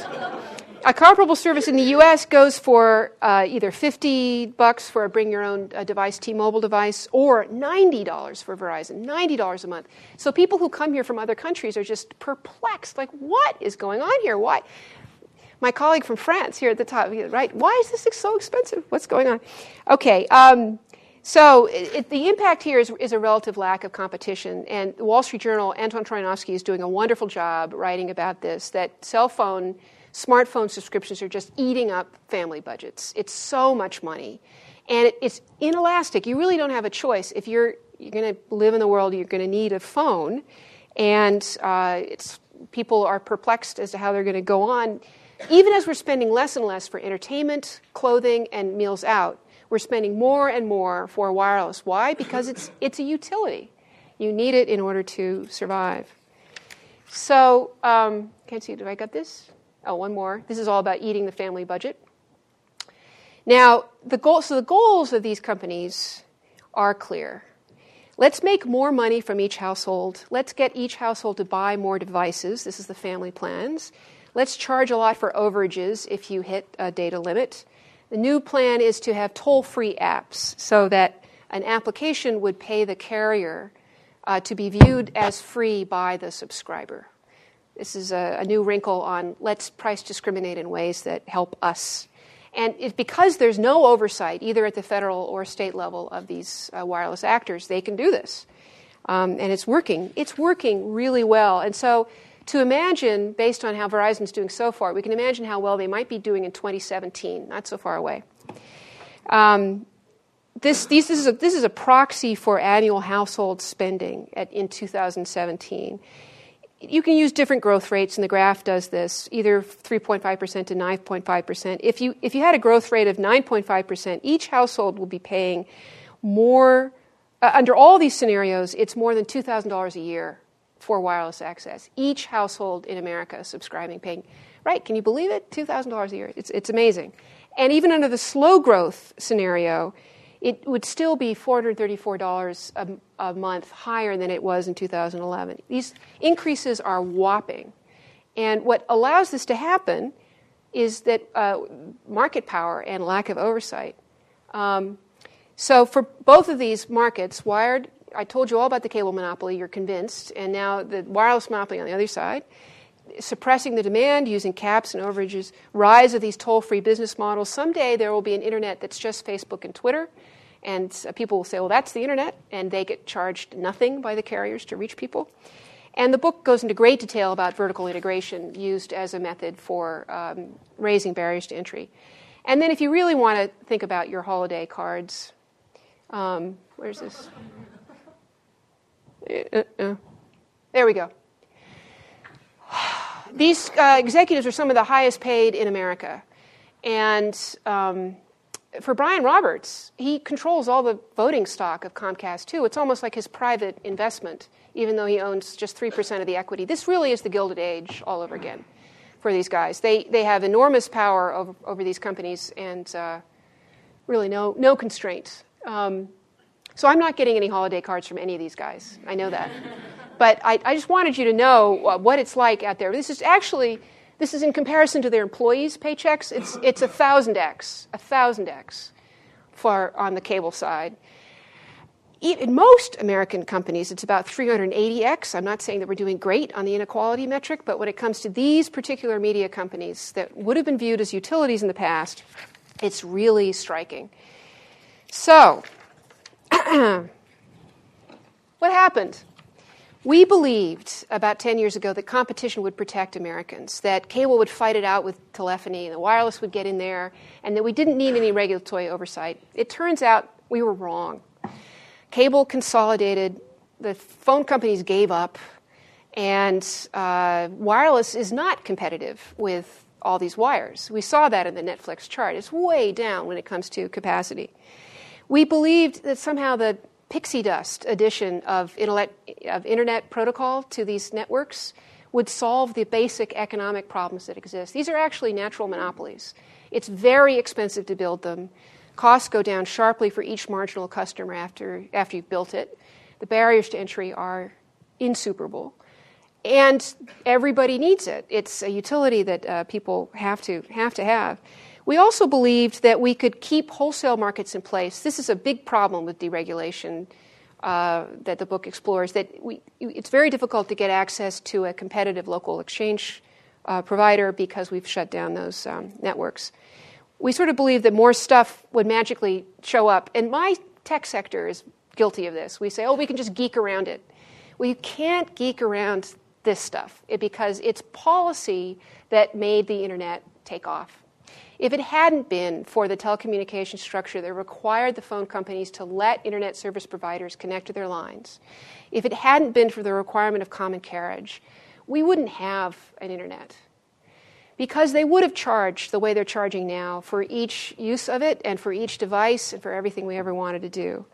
in the U.S. goes for either $50 for a bring-your-own device, T-Mobile device, or $90 for Verizon, $90 a month. So people who come here from other countries are just perplexed, like, what is going on here? Why? My colleague from France here at the top, right? Why is this so expensive? What's going on? Okay. So the impact here is a relative lack of competition. And the Wall Street Journal, Anton Troianovsky is doing a wonderful job writing about this, that smartphone subscriptions are just eating up family budgets. It's so much money. And it's inelastic. You really don't have a choice. If you're going to live in the world, you're going to need a phone. And people are perplexed as to how they're going to go on. Even as we're spending less and less for entertainment, clothing, and meals out, we're spending more and more for wireless. Why? Because it's a utility. You need it in order to survive. So, can't see, have I got this? Oh, one more. This is all about eating the family budget. Now, the goals of these companies are clear. Let's make more money from each household. Let's get each household to buy more devices. This is the family plans. Let's charge a lot for overages if you hit a data limit. The new plan is to have toll-free apps so that an application would pay the carrier to be viewed as free by the subscriber. This is a new wrinkle on let's price discriminate in ways that help us. And because there's no oversight, either at the federal or state level of these wireless actors, they can do this. And it's working. It's working really well. And so to imagine, based on how Verizon's doing so far, we can imagine how well they might be doing in 2017, not so far away. This is a proxy for annual household spending in 2017. You can use different growth rates, and the graph does this, either 3.5% to 9.5%. If you had a growth rate of 9.5%, each household will be paying more. Under all these scenarios, it's more than $2,000 a year for wireless access. Each household in America is subscribing, paying. Right? Can you believe it? $2,000 a year. It's amazing. And even under the slow growth scenario, it would still be $434 a month higher than it was in 2011. These increases are whopping. And what allows this to happen is that market power and lack of oversight. So for both of these markets, wired, I told you all about the cable monopoly, you're convinced, and now the wireless monopoly on the other side, suppressing the demand, using caps and overages, rise of these toll-free business models. Someday there will be an internet that's just Facebook and Twitter. And people will say, well, that's the internet, and they get charged nothing by the carriers to reach people. And the book goes into great detail about vertical integration used as a method for raising barriers to entry. And then if you really want to think about your holiday cards, where's this? There we go. These executives are some of the highest paid in America. And for Brian Roberts, he controls all the voting stock of Comcast, too. It's almost like his private investment, even though he owns just 3% of the equity. This really is the Gilded Age all over again for these guys. They have enormous power over these companies and really no constraints. So I'm not getting any holiday cards from any of these guys. I know that. But I just wanted you to know what it's like out there. This is in comparison to their employees' paychecks. It's 1,000x on the cable side. In most American companies, it's about 380x. I'm not saying that we're doing great on the inequality metric, but when it comes to these particular media companies that would have been viewed as utilities in the past, it's really striking. So, what happened? We believed about 10 years ago that competition would protect Americans, that cable would fight it out with telephony, and the wireless would get in there, and that we didn't need any regulatory oversight. It turns out we were wrong. Cable consolidated, the phone companies gave up, and wireless is not competitive with all these wires. We saw that in the Netflix chart. It's way down when it comes to capacity. We believed that somehow the pixie dust addition of internet protocol to these networks would solve the basic economic problems that exist. These are actually natural monopolies. It's very expensive to build them. Costs go down sharply for each marginal customer after you've built it. The barriers to entry are insuperable. And everybody needs it. It's a utility that people have to have. We also believed that we could keep wholesale markets in place. This is a big problem with deregulation that the book explores, that it's very difficult to get access to a competitive local exchange provider because we've shut down those networks. We sort of believe that more stuff would magically show up. And my tech sector is guilty of this. We say, we can just geek around it. Well, you can't geek around this stuff because it's policy that made the internet take off. If it hadn't been for the telecommunication structure that required the phone companies to let internet service providers connect to their lines, if it hadn't been for the requirement of common carriage, we wouldn't have an internet. Because they would have charged the way they're charging now for each use of it and for each device and for everything we ever wanted to do.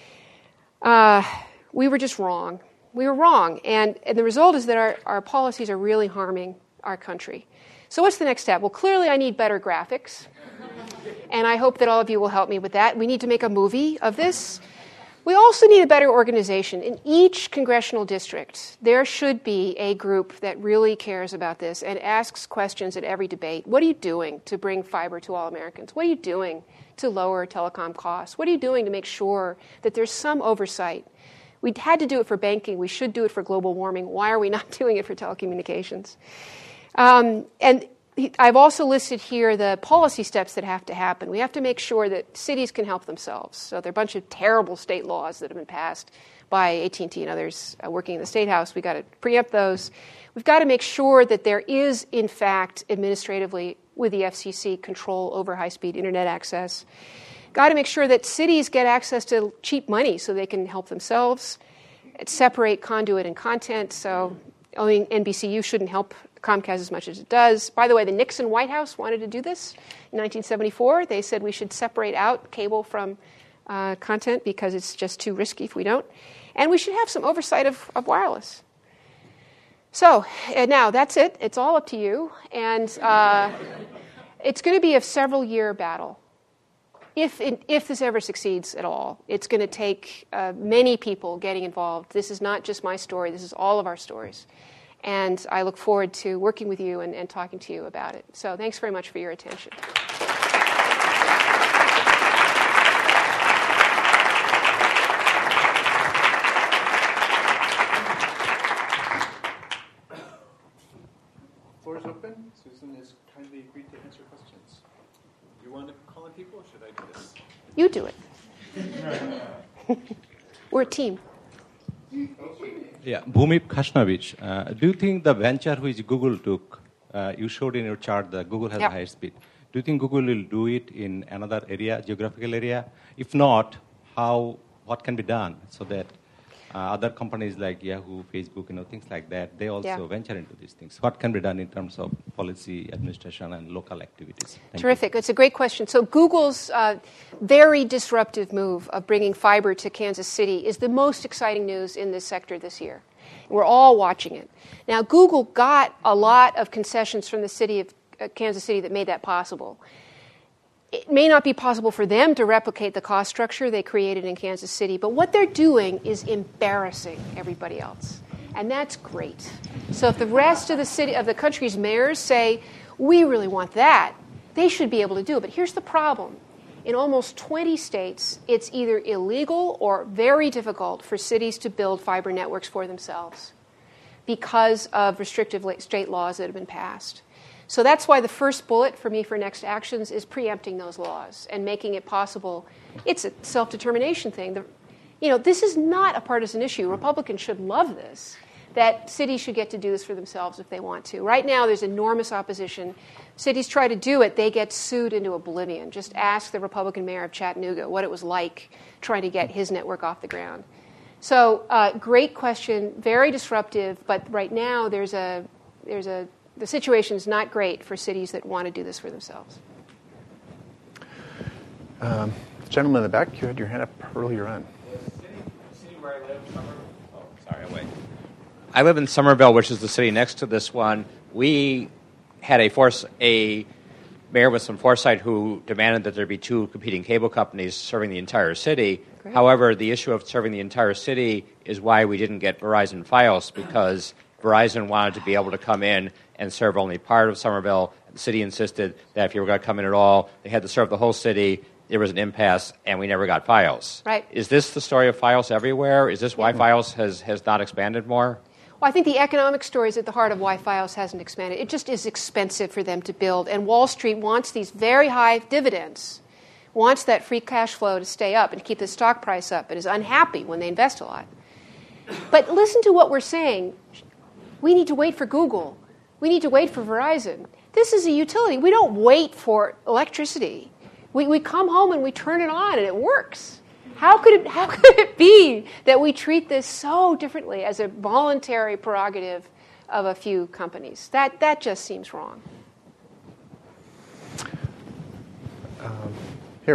We were just wrong. We were wrong. And the result is that our policies are really harming our country. So what's the next step? Well, clearly I need better graphics. And I hope that all of you will help me with that. We need to make a movie of this. We also need a better organization. In each congressional district, there should be a group that really cares about this and asks questions at every debate. What are you doing to bring fiber to all Americans? What are you doing to lower telecom costs? What are you doing to make sure that there's some oversight? We had to do it for banking. We should do it for global warming. Why are we not doing it for telecommunications? And I've also listed here the policy steps that have to happen. We have to make sure that cities can help themselves. So there are a bunch of terrible state laws that have been passed by AT&T and others working in the State House. We've got to preempt those. We've got to make sure that there is, in fact, administratively, with the FCC, control over high-speed internet access. Got to make sure that cities get access to cheap money so they can help themselves. Separate conduit and content. So owning NBCU shouldn't help Comcast as much as it does. By the way, the Nixon White House wanted to do this in 1974. They said we should separate out cable from content because it's just too risky if we don't. And we should have some oversight of wireless. So now that's it. It's all up to you. And it's going to be a several-year battle. If this ever succeeds at all, it's going to take many people getting involved. This is not just my story. This is all of our stories. And I look forward to working with you and talking to you about it. So thanks very much for your attention. Floor is open. Susan has kindly agreed to answer questions. Do you want to call on people, or should I do this? You do it. We're a team. Yeah, Bhumip Khashnovich, do you think the venture which Google took, you showed in your chart that Google has the highest speed. Do you think Google will do it in another area, geographical area? If not, what can be done so that other companies like Yahoo, Facebook, things like that, they also venture into these things? What can be done in terms of policy, administration, and local activities? Terrific. It's a great question. So Google's very disruptive move of bringing fiber to Kansas City is the most exciting news in this sector this year. We're all watching it. Now, Google got a lot of concessions from the city of Kansas City that made that possible. It may not be possible for them to replicate the cost structure they created in Kansas City, but what they're doing is embarrassing everybody else. And that's great. So if the rest of the country's mayors say, we really want that, they should be able to do it. But here's the problem. In almost 20 states, it's either illegal or very difficult for cities to build fiber networks for themselves because of restrictive state laws that have been passed. So that's why the first bullet for me for Next Actions is preempting those laws and making it possible. It's a self-determination thing. This is not a partisan issue. Republicans should love this, that cities should get to do this for themselves if they want to. Right now, there's enormous opposition. Cities try to do it. They get sued into oblivion. Just ask the Republican mayor of Chattanooga what it was like trying to get his network off the ground. So great question, very disruptive, but right now the situation is not great for cities that want to do this for themselves. The gentleman in the back, you had your hand up earlier on. The city where I live, I live in Somerville, which is the city next to this one. We had a mayor with some foresight who demanded that there be two competing cable companies serving the entire city. Great. However, the issue of serving the entire city is why we didn't get Verizon Fios, because Verizon wanted to be able to come in and serve only part of Somerville. The city insisted that if you were going to come in at all, they had to serve the whole city. There was an impasse, and we never got Fios. Right. Is this the story of Fios everywhere? Is this why Fios has not expanded more? Well, I think the economic story is at the heart of why Fios hasn't expanded. It just is expensive for them to build, and Wall Street wants these very high dividends, wants that free cash flow to stay up and to keep the stock price up, and is unhappy when they invest a lot. But listen to what we're saying. We need to wait for Google. we need to wait for Verizon. This is a utility. We don't wait for electricity. We come home and we turn it on and it works. How could it be that we treat this so differently as a voluntary prerogative of a few companies? That just seems wrong. Here.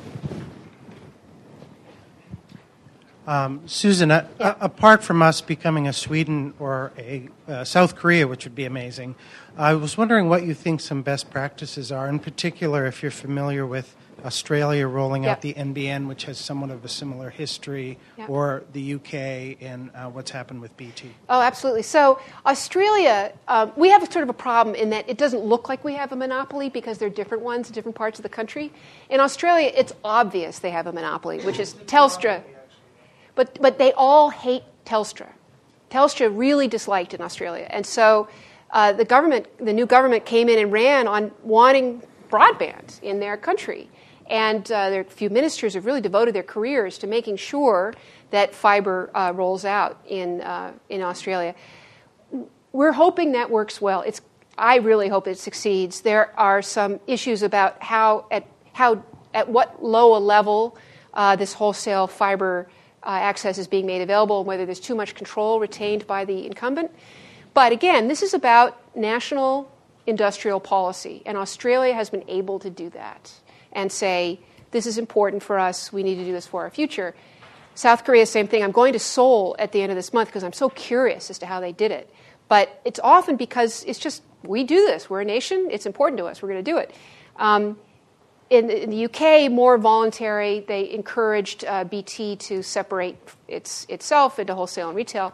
Susan, apart from us becoming a Sweden or a South Korea, which would be amazing, I was wondering what you think some best practices are, in particular if you're familiar with Australia rolling out the NBN, which has somewhat of a similar history, or the UK and what's happened with BT. Oh, absolutely. So Australia, we have sort of a problem in that it doesn't look like we have a monopoly because they're different ones in different parts of the country. In Australia, it's obvious they have a monopoly, which is Telstra. But they all hate Telstra. Telstra really disliked in Australia. And so the new government came in and ran on wanting broadband in their country. And there are a few ministers who have really devoted their careers to making sure that fiber rolls out in Australia. We're hoping that works well. I really hope it succeeds. There are some issues about at what low a level this wholesale fiber access is being made available, and whether there's too much control retained by the incumbent. But again, this is about national industrial policy, and Australia has been able to do that and say, this is important for us, we need to do this for our future. South Korea, same thing. I'm going to Seoul at the end of this month because I'm so curious as to how they did it. But it's often because it's just, we do this. We're a nation. It's important to us. We're going to do it. In the UK, more voluntary. They encouraged BT to separate itself into wholesale and retail.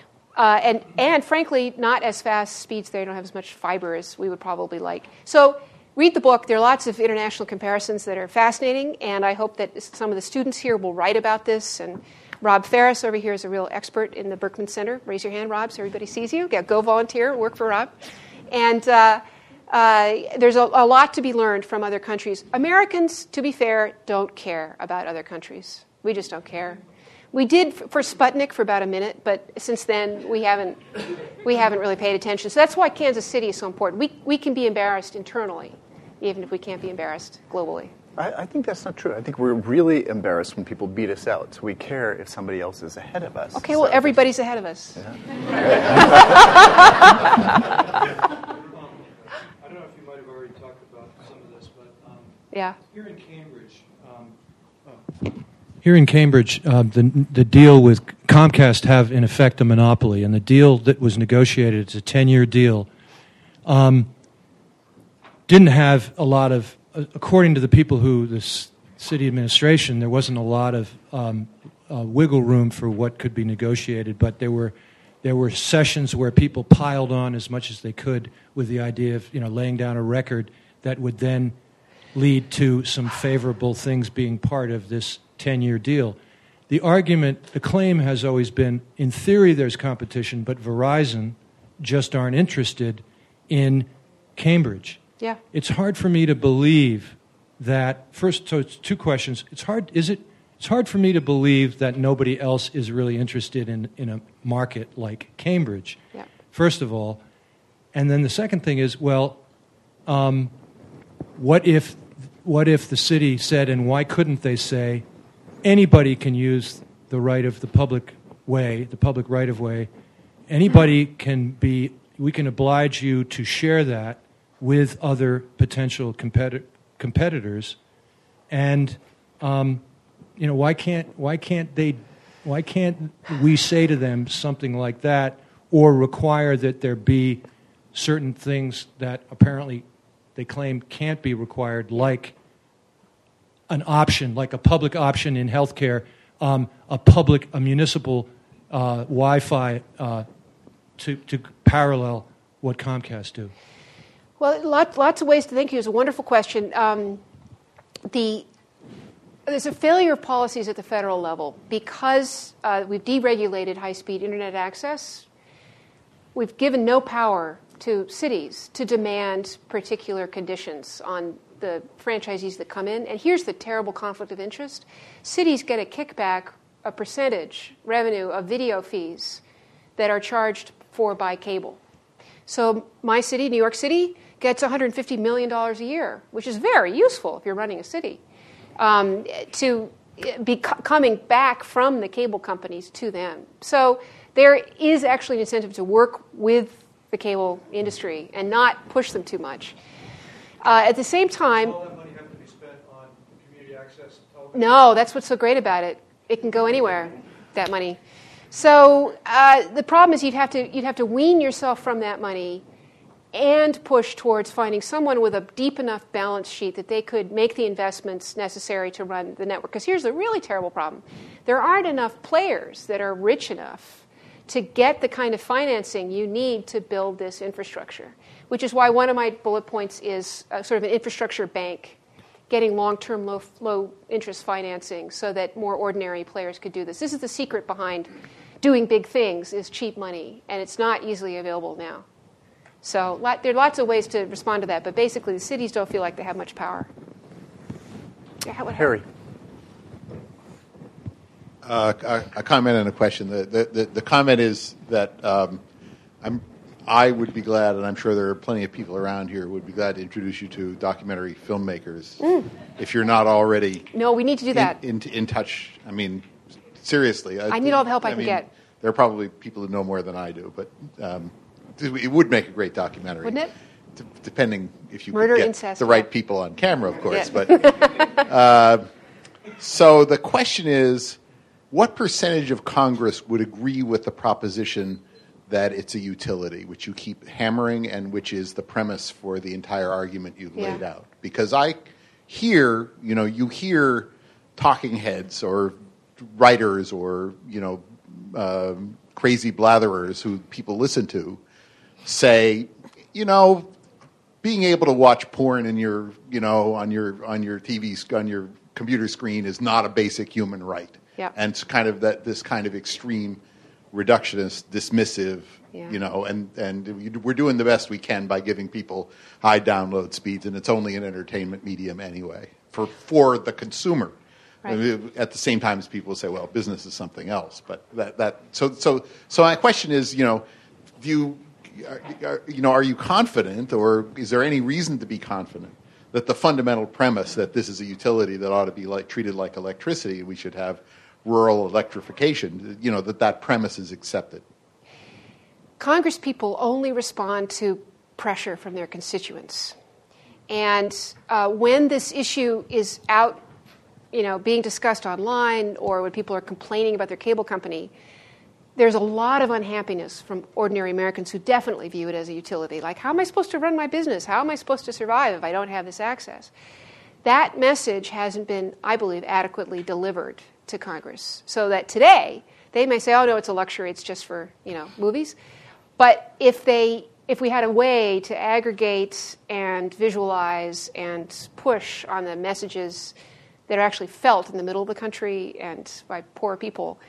And frankly, not as fast speeds there. They don't have as much fiber as we would probably like. So read the book. There are lots of international comparisons that are fascinating, and I hope that some of the students here will write about this. And Rob Ferris over here is a real expert in the Berkman Center. Raise your hand, Rob, so everybody sees you. Yeah, go volunteer, work for Rob. And there's a lot to be learned from other countries. Americans, to be fair, don't care about other countries. We just don't care. We did for Sputnik for about a minute, but since then we haven't really paid attention. So that's why Kansas City is so important. We can be embarrassed internally, even if we can't be embarrassed globally. I think that's not true. I think we're really embarrassed when people beat us out. So we care if somebody else is ahead of us. Okay, well, everybody's ahead of us. Yeah. Yeah. Here in Cambridge, the deal with Comcast have, in effect, a monopoly. And the deal that was negotiated, it's a 10-year deal, didn't have a lot of, according to the people the city administration, there wasn't a lot of wiggle room for what could be negotiated. But there were sessions where people piled on as much as they could with the idea of laying down a record that would then lead to some favorable things being part of this 10-year deal. The claim has always been, in theory there's competition, but Verizon just aren't interested in Cambridge. Yeah. It's hard for me to believe that, first, so it's two questions. It's hard for me to believe that nobody else is really interested in a market like Cambridge, first of all. And then the second thing is, well, what if the city said, and why couldn't they say, anybody can use the right of the public way, the public right of way. Anybody we can oblige you to share that with other potential competitors. And why can't we say to them something like that, or require that there be certain things that apparently they claim can't be required, like an option, like a public option in healthcare, a municipal Wi-Fi to parallel what Comcast do? Well, lots of ways to think. It's a wonderful question. There's a failure of policies at the federal level because we've deregulated high-speed internet access. We've given no power to cities to demand particular conditions on the franchisees that come in. And here's the terrible conflict of interest. Cities get a kickback, a percentage revenue of video fees that are charged for by cable. So my city, New York City, gets $150 million a year, which is very useful if you're running a city, to be coming back from the cable companies to them. So there is actually an incentive to work with the cable industry and not push them too much. At the same time, all that money have to be spent on community access television? no, that's what's so great about it. It can go anywhere, that money. So the problem is you'd have to wean yourself from that money and push towards finding someone with a deep enough balance sheet that they could make the investments necessary to run the network. Because here's the really terrible problem. There aren't enough players that are rich enough to get the kind of financing you need to build this infrastructure, which is why one of my bullet points is sort of an infrastructure bank, getting long-term, low-interest financing so that more ordinary players could do this. This is the secret behind doing big things, is cheap money, and it's not easily available now. So there are lots of ways to respond to that, but basically the cities don't feel like they have much power. Yeah, Harry. A comment and a question. The comment is that I would be glad, and I'm sure there are plenty of people around here who would be glad to introduce you to documentary filmmakers. If you're not already no, we need to do that. In touch. I mean, seriously. I need all the help I can get. There are probably people who know more than I do, but it would make a great documentary. Wouldn't it? Depending if you Murder, could get incest, the right people on camera, of course. Yeah. But so the question is, what percentage of Congress would agree with the proposition that it's a utility, which you keep hammering and which is the premise for the entire argument you've laid out? Because I hear, you hear talking heads or writers or, crazy blatherers who people listen to say, being able to watch porn in your, on your TV, on your computer screen is not a basic human right. Yeah. And it's kind of this kind of extreme reductionist, dismissive, and we're doing the best we can by giving people high download speeds, and it's only an entertainment medium anyway for the consumer. Right. I mean, at the same time as people say, well, business is something else. But so my question is, are you confident, or is there any reason to be confident that the fundamental premise that this is a utility that ought to be treated like electricity, we should have rural electrification, that premise is accepted? Congress people only respond to pressure from their constituents. And when this issue is out, being discussed online, or when people are complaining about their cable company, there's a lot of unhappiness from ordinary Americans who definitely view it as a utility. Like, how am I supposed to run my business? How am I supposed to survive if I don't have this access? That message hasn't been, I believe, adequately delivered to Congress. So that today, they may say, oh, no, it's a luxury, it's just for, movies. But if we had a way to aggregate and visualize and push on the messages that are actually felt in the middle of the country and by poor people,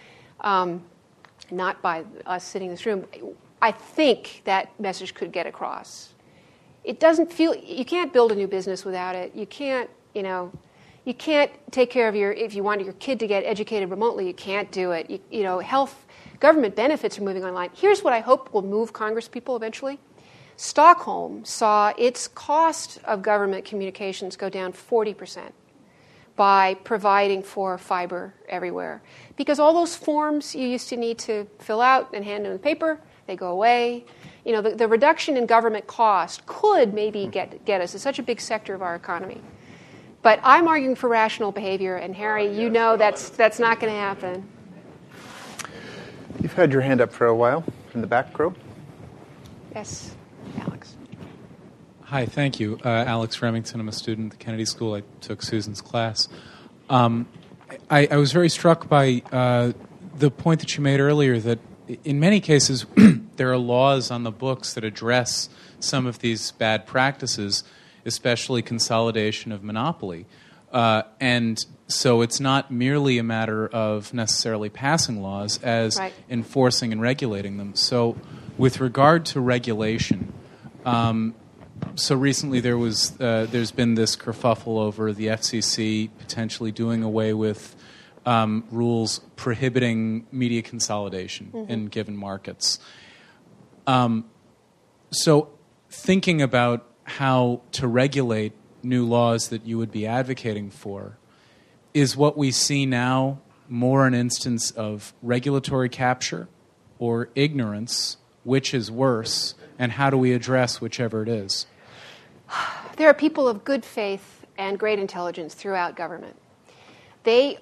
not by us sitting in this room, I think that message could get across. It doesn't feel, you can't build a new business without it. You can't, you can't take care of if you want your kid to get educated remotely, you can't do it. Health, government benefits are moving online. Here's what I hope will move Congress people eventually. Stockholm saw its cost of government communications go down 40% by providing for fiber everywhere. Because all those forms you used to need to fill out and hand in the paper, they go away. The reduction in government cost could maybe get us. It's such a big sector of our economy. But I'm arguing for rational behavior, and Harry, that's not going to happen. You've had your hand up for a while in the back row. Yes, Alex. Hi, thank you. Alex Remington. I'm a student at the Kennedy School. I took Susan's class. I was very struck by the point that you made earlier that in many cases there are laws on the books that address some of these bad practices, especially consolidation of monopoly. And so it's not merely a matter of necessarily passing laws as enforcing and regulating them. So with regard to regulation, so recently there's been this kerfuffle over the FCC potentially doing away with rules prohibiting media consolidation in given markets. So thinking about how to regulate new laws that you would be advocating for, is what we see now more an instance of regulatory capture or ignorance? Which is worse, and how do we address whichever it is? There are people of good faith and great intelligence throughout government. There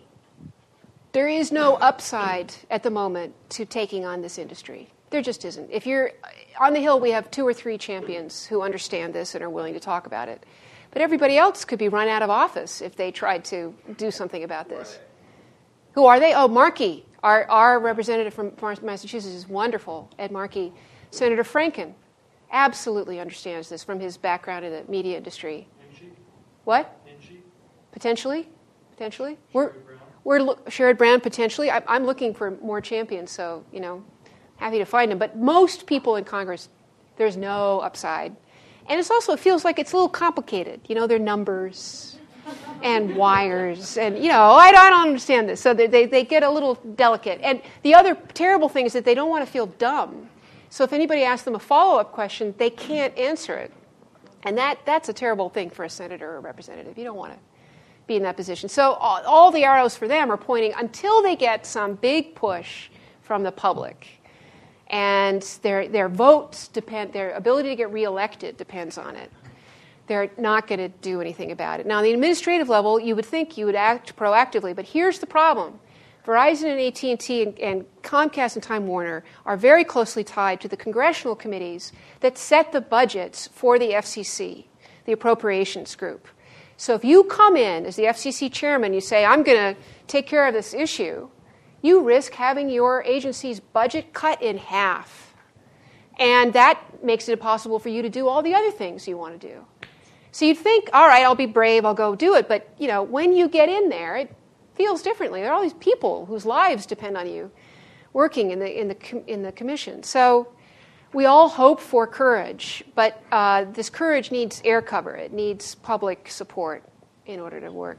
is no upside at the moment to taking on this industry. There just isn't. If you're on the Hill, we have 2 or 3 champions who understand this and are willing to talk about it. But everybody else could be run out of office if they tried to do something about this. Who are they? Oh, Markey. Our representative from Massachusetts is wonderful, Ed Markey. Senator Franken absolutely understands this from his background in the media industry. What? Potentially. We're Sherrod Brown potentially. I'm looking for more champions, so happy to find them. But most people in Congress, there's no upside, and it feels like it's a little complicated. They're numbers and wires, and I don't understand this. So they get a little delicate. And the other terrible thing is that they don't want to feel dumb. So if anybody asks them a follow-up question, they can't answer it. And that's a terrible thing for a senator or a representative. You don't want to be in that position. So all the arrows for them are pointing until they get some big push from the public. And their votes depend, their ability to get reelected depends on it. They're not going to do anything about it. Now, on the administrative level, you would think you would act proactively, but here's the problem. Verizon and AT&T and Comcast and Time Warner are very closely tied to the congressional committees that set the budgets for the FCC, the appropriations group. So if you come in as the FCC chairman, you say, I'm going to take care of this issue, you risk having your agency's budget cut in half. And that makes it impossible for you to do all the other things you want to do. So you'd think, all right, I'll be brave, I'll go do it. But, when you get in there, it feels differently. There are all these people whose lives depend on you working in the commission. So we all hope for courage, but this courage needs air cover. It needs public support in order to work.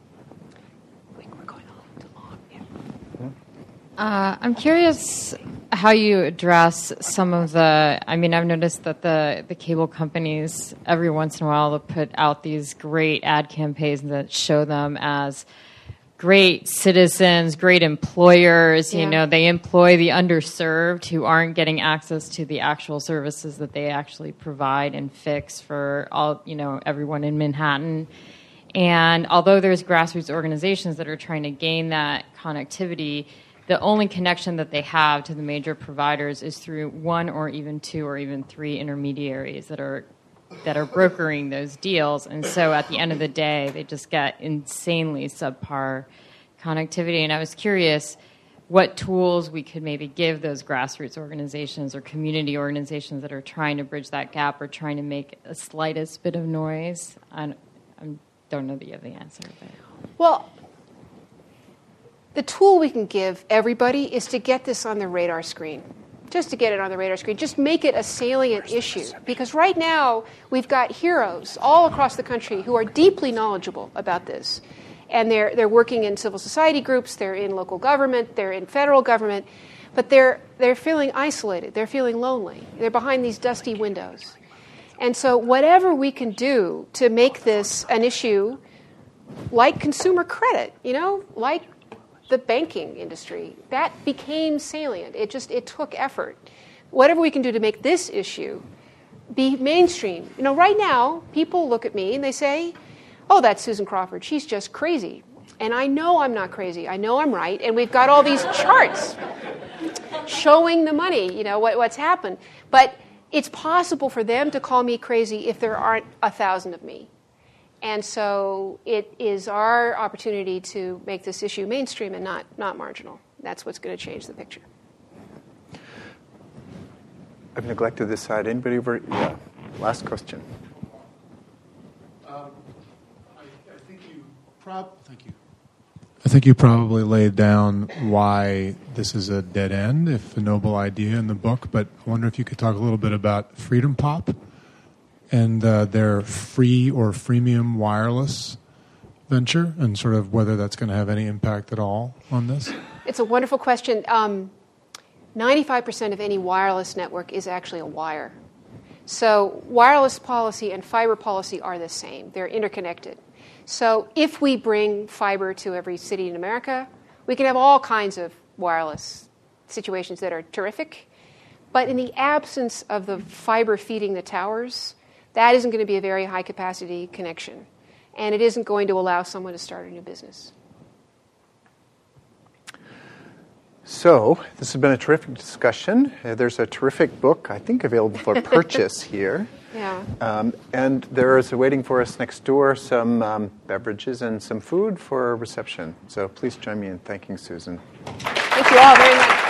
We're going on too long. Yeah. I'm curious how you address some of I've noticed that the cable companies, every once in a while, they'll put out these great ad campaigns that show them as great citizens, great employers. Yeah. They employ the underserved who aren't getting access to the actual services that they actually provide and fix for everyone in Manhattan. And although there's grassroots organizations that are trying to gain that connectivity, the only connection that they have to the major providers is through 1 or even 2 or even 3 intermediaries that are brokering those deals. And so at the end of the day, they just get insanely subpar connectivity. And I was curious what tools we could maybe give those grassroots organizations or community organizations that are trying to bridge that gap or trying to make a slightest bit of noise. I don't know that you have the answer. But. Well, the tool we can give everybody is to get this on the radar screen. Just to get it on the radar screen. Just make it a salient issue. Because right now, we've got heroes all across the country who are deeply knowledgeable about this. And they're working in civil society groups, they're in local government, they're in federal government, but they're feeling isolated, they're feeling lonely. They're behind these dusty windows. And so whatever we can do to make this an issue like consumer credit, like the banking industry, that became salient. It took effort. Whatever we can do to make this issue be mainstream. Right now, people look at me and they say, oh, that's Susan Crawford. She's just crazy. And I know I'm not crazy. I know I'm right. And we've got all these charts showing the money, what's happened. But it's possible for them to call me crazy if there aren't 1,000 of me. And so it is our opportunity to make this issue mainstream and not marginal. That's what's going to change the picture. I've neglected this side. Anybody over? Yeah. Last question. I think you probably laid down why this is a dead end, if a noble idea in the book. But I wonder if you could talk a little bit about Freedom Pop and their free or freemium wireless venture, and sort of whether that's going to have any impact at all on this? It's a wonderful question. 95% of any wireless network is actually a wire. So wireless policy and fiber policy are the same. They're interconnected. So if we bring fiber to every city in America, we can have all kinds of wireless situations that are terrific. But in the absence of the fiber feeding the towers, that isn't going to be a very high-capacity connection. And it isn't going to allow someone to start a new business. So this has been a terrific discussion. There's a terrific book, I think, available for purchase here. Yeah. And there is waiting for us next door some beverages and some food for reception. So please join me in thanking Susan. Thank you all very much.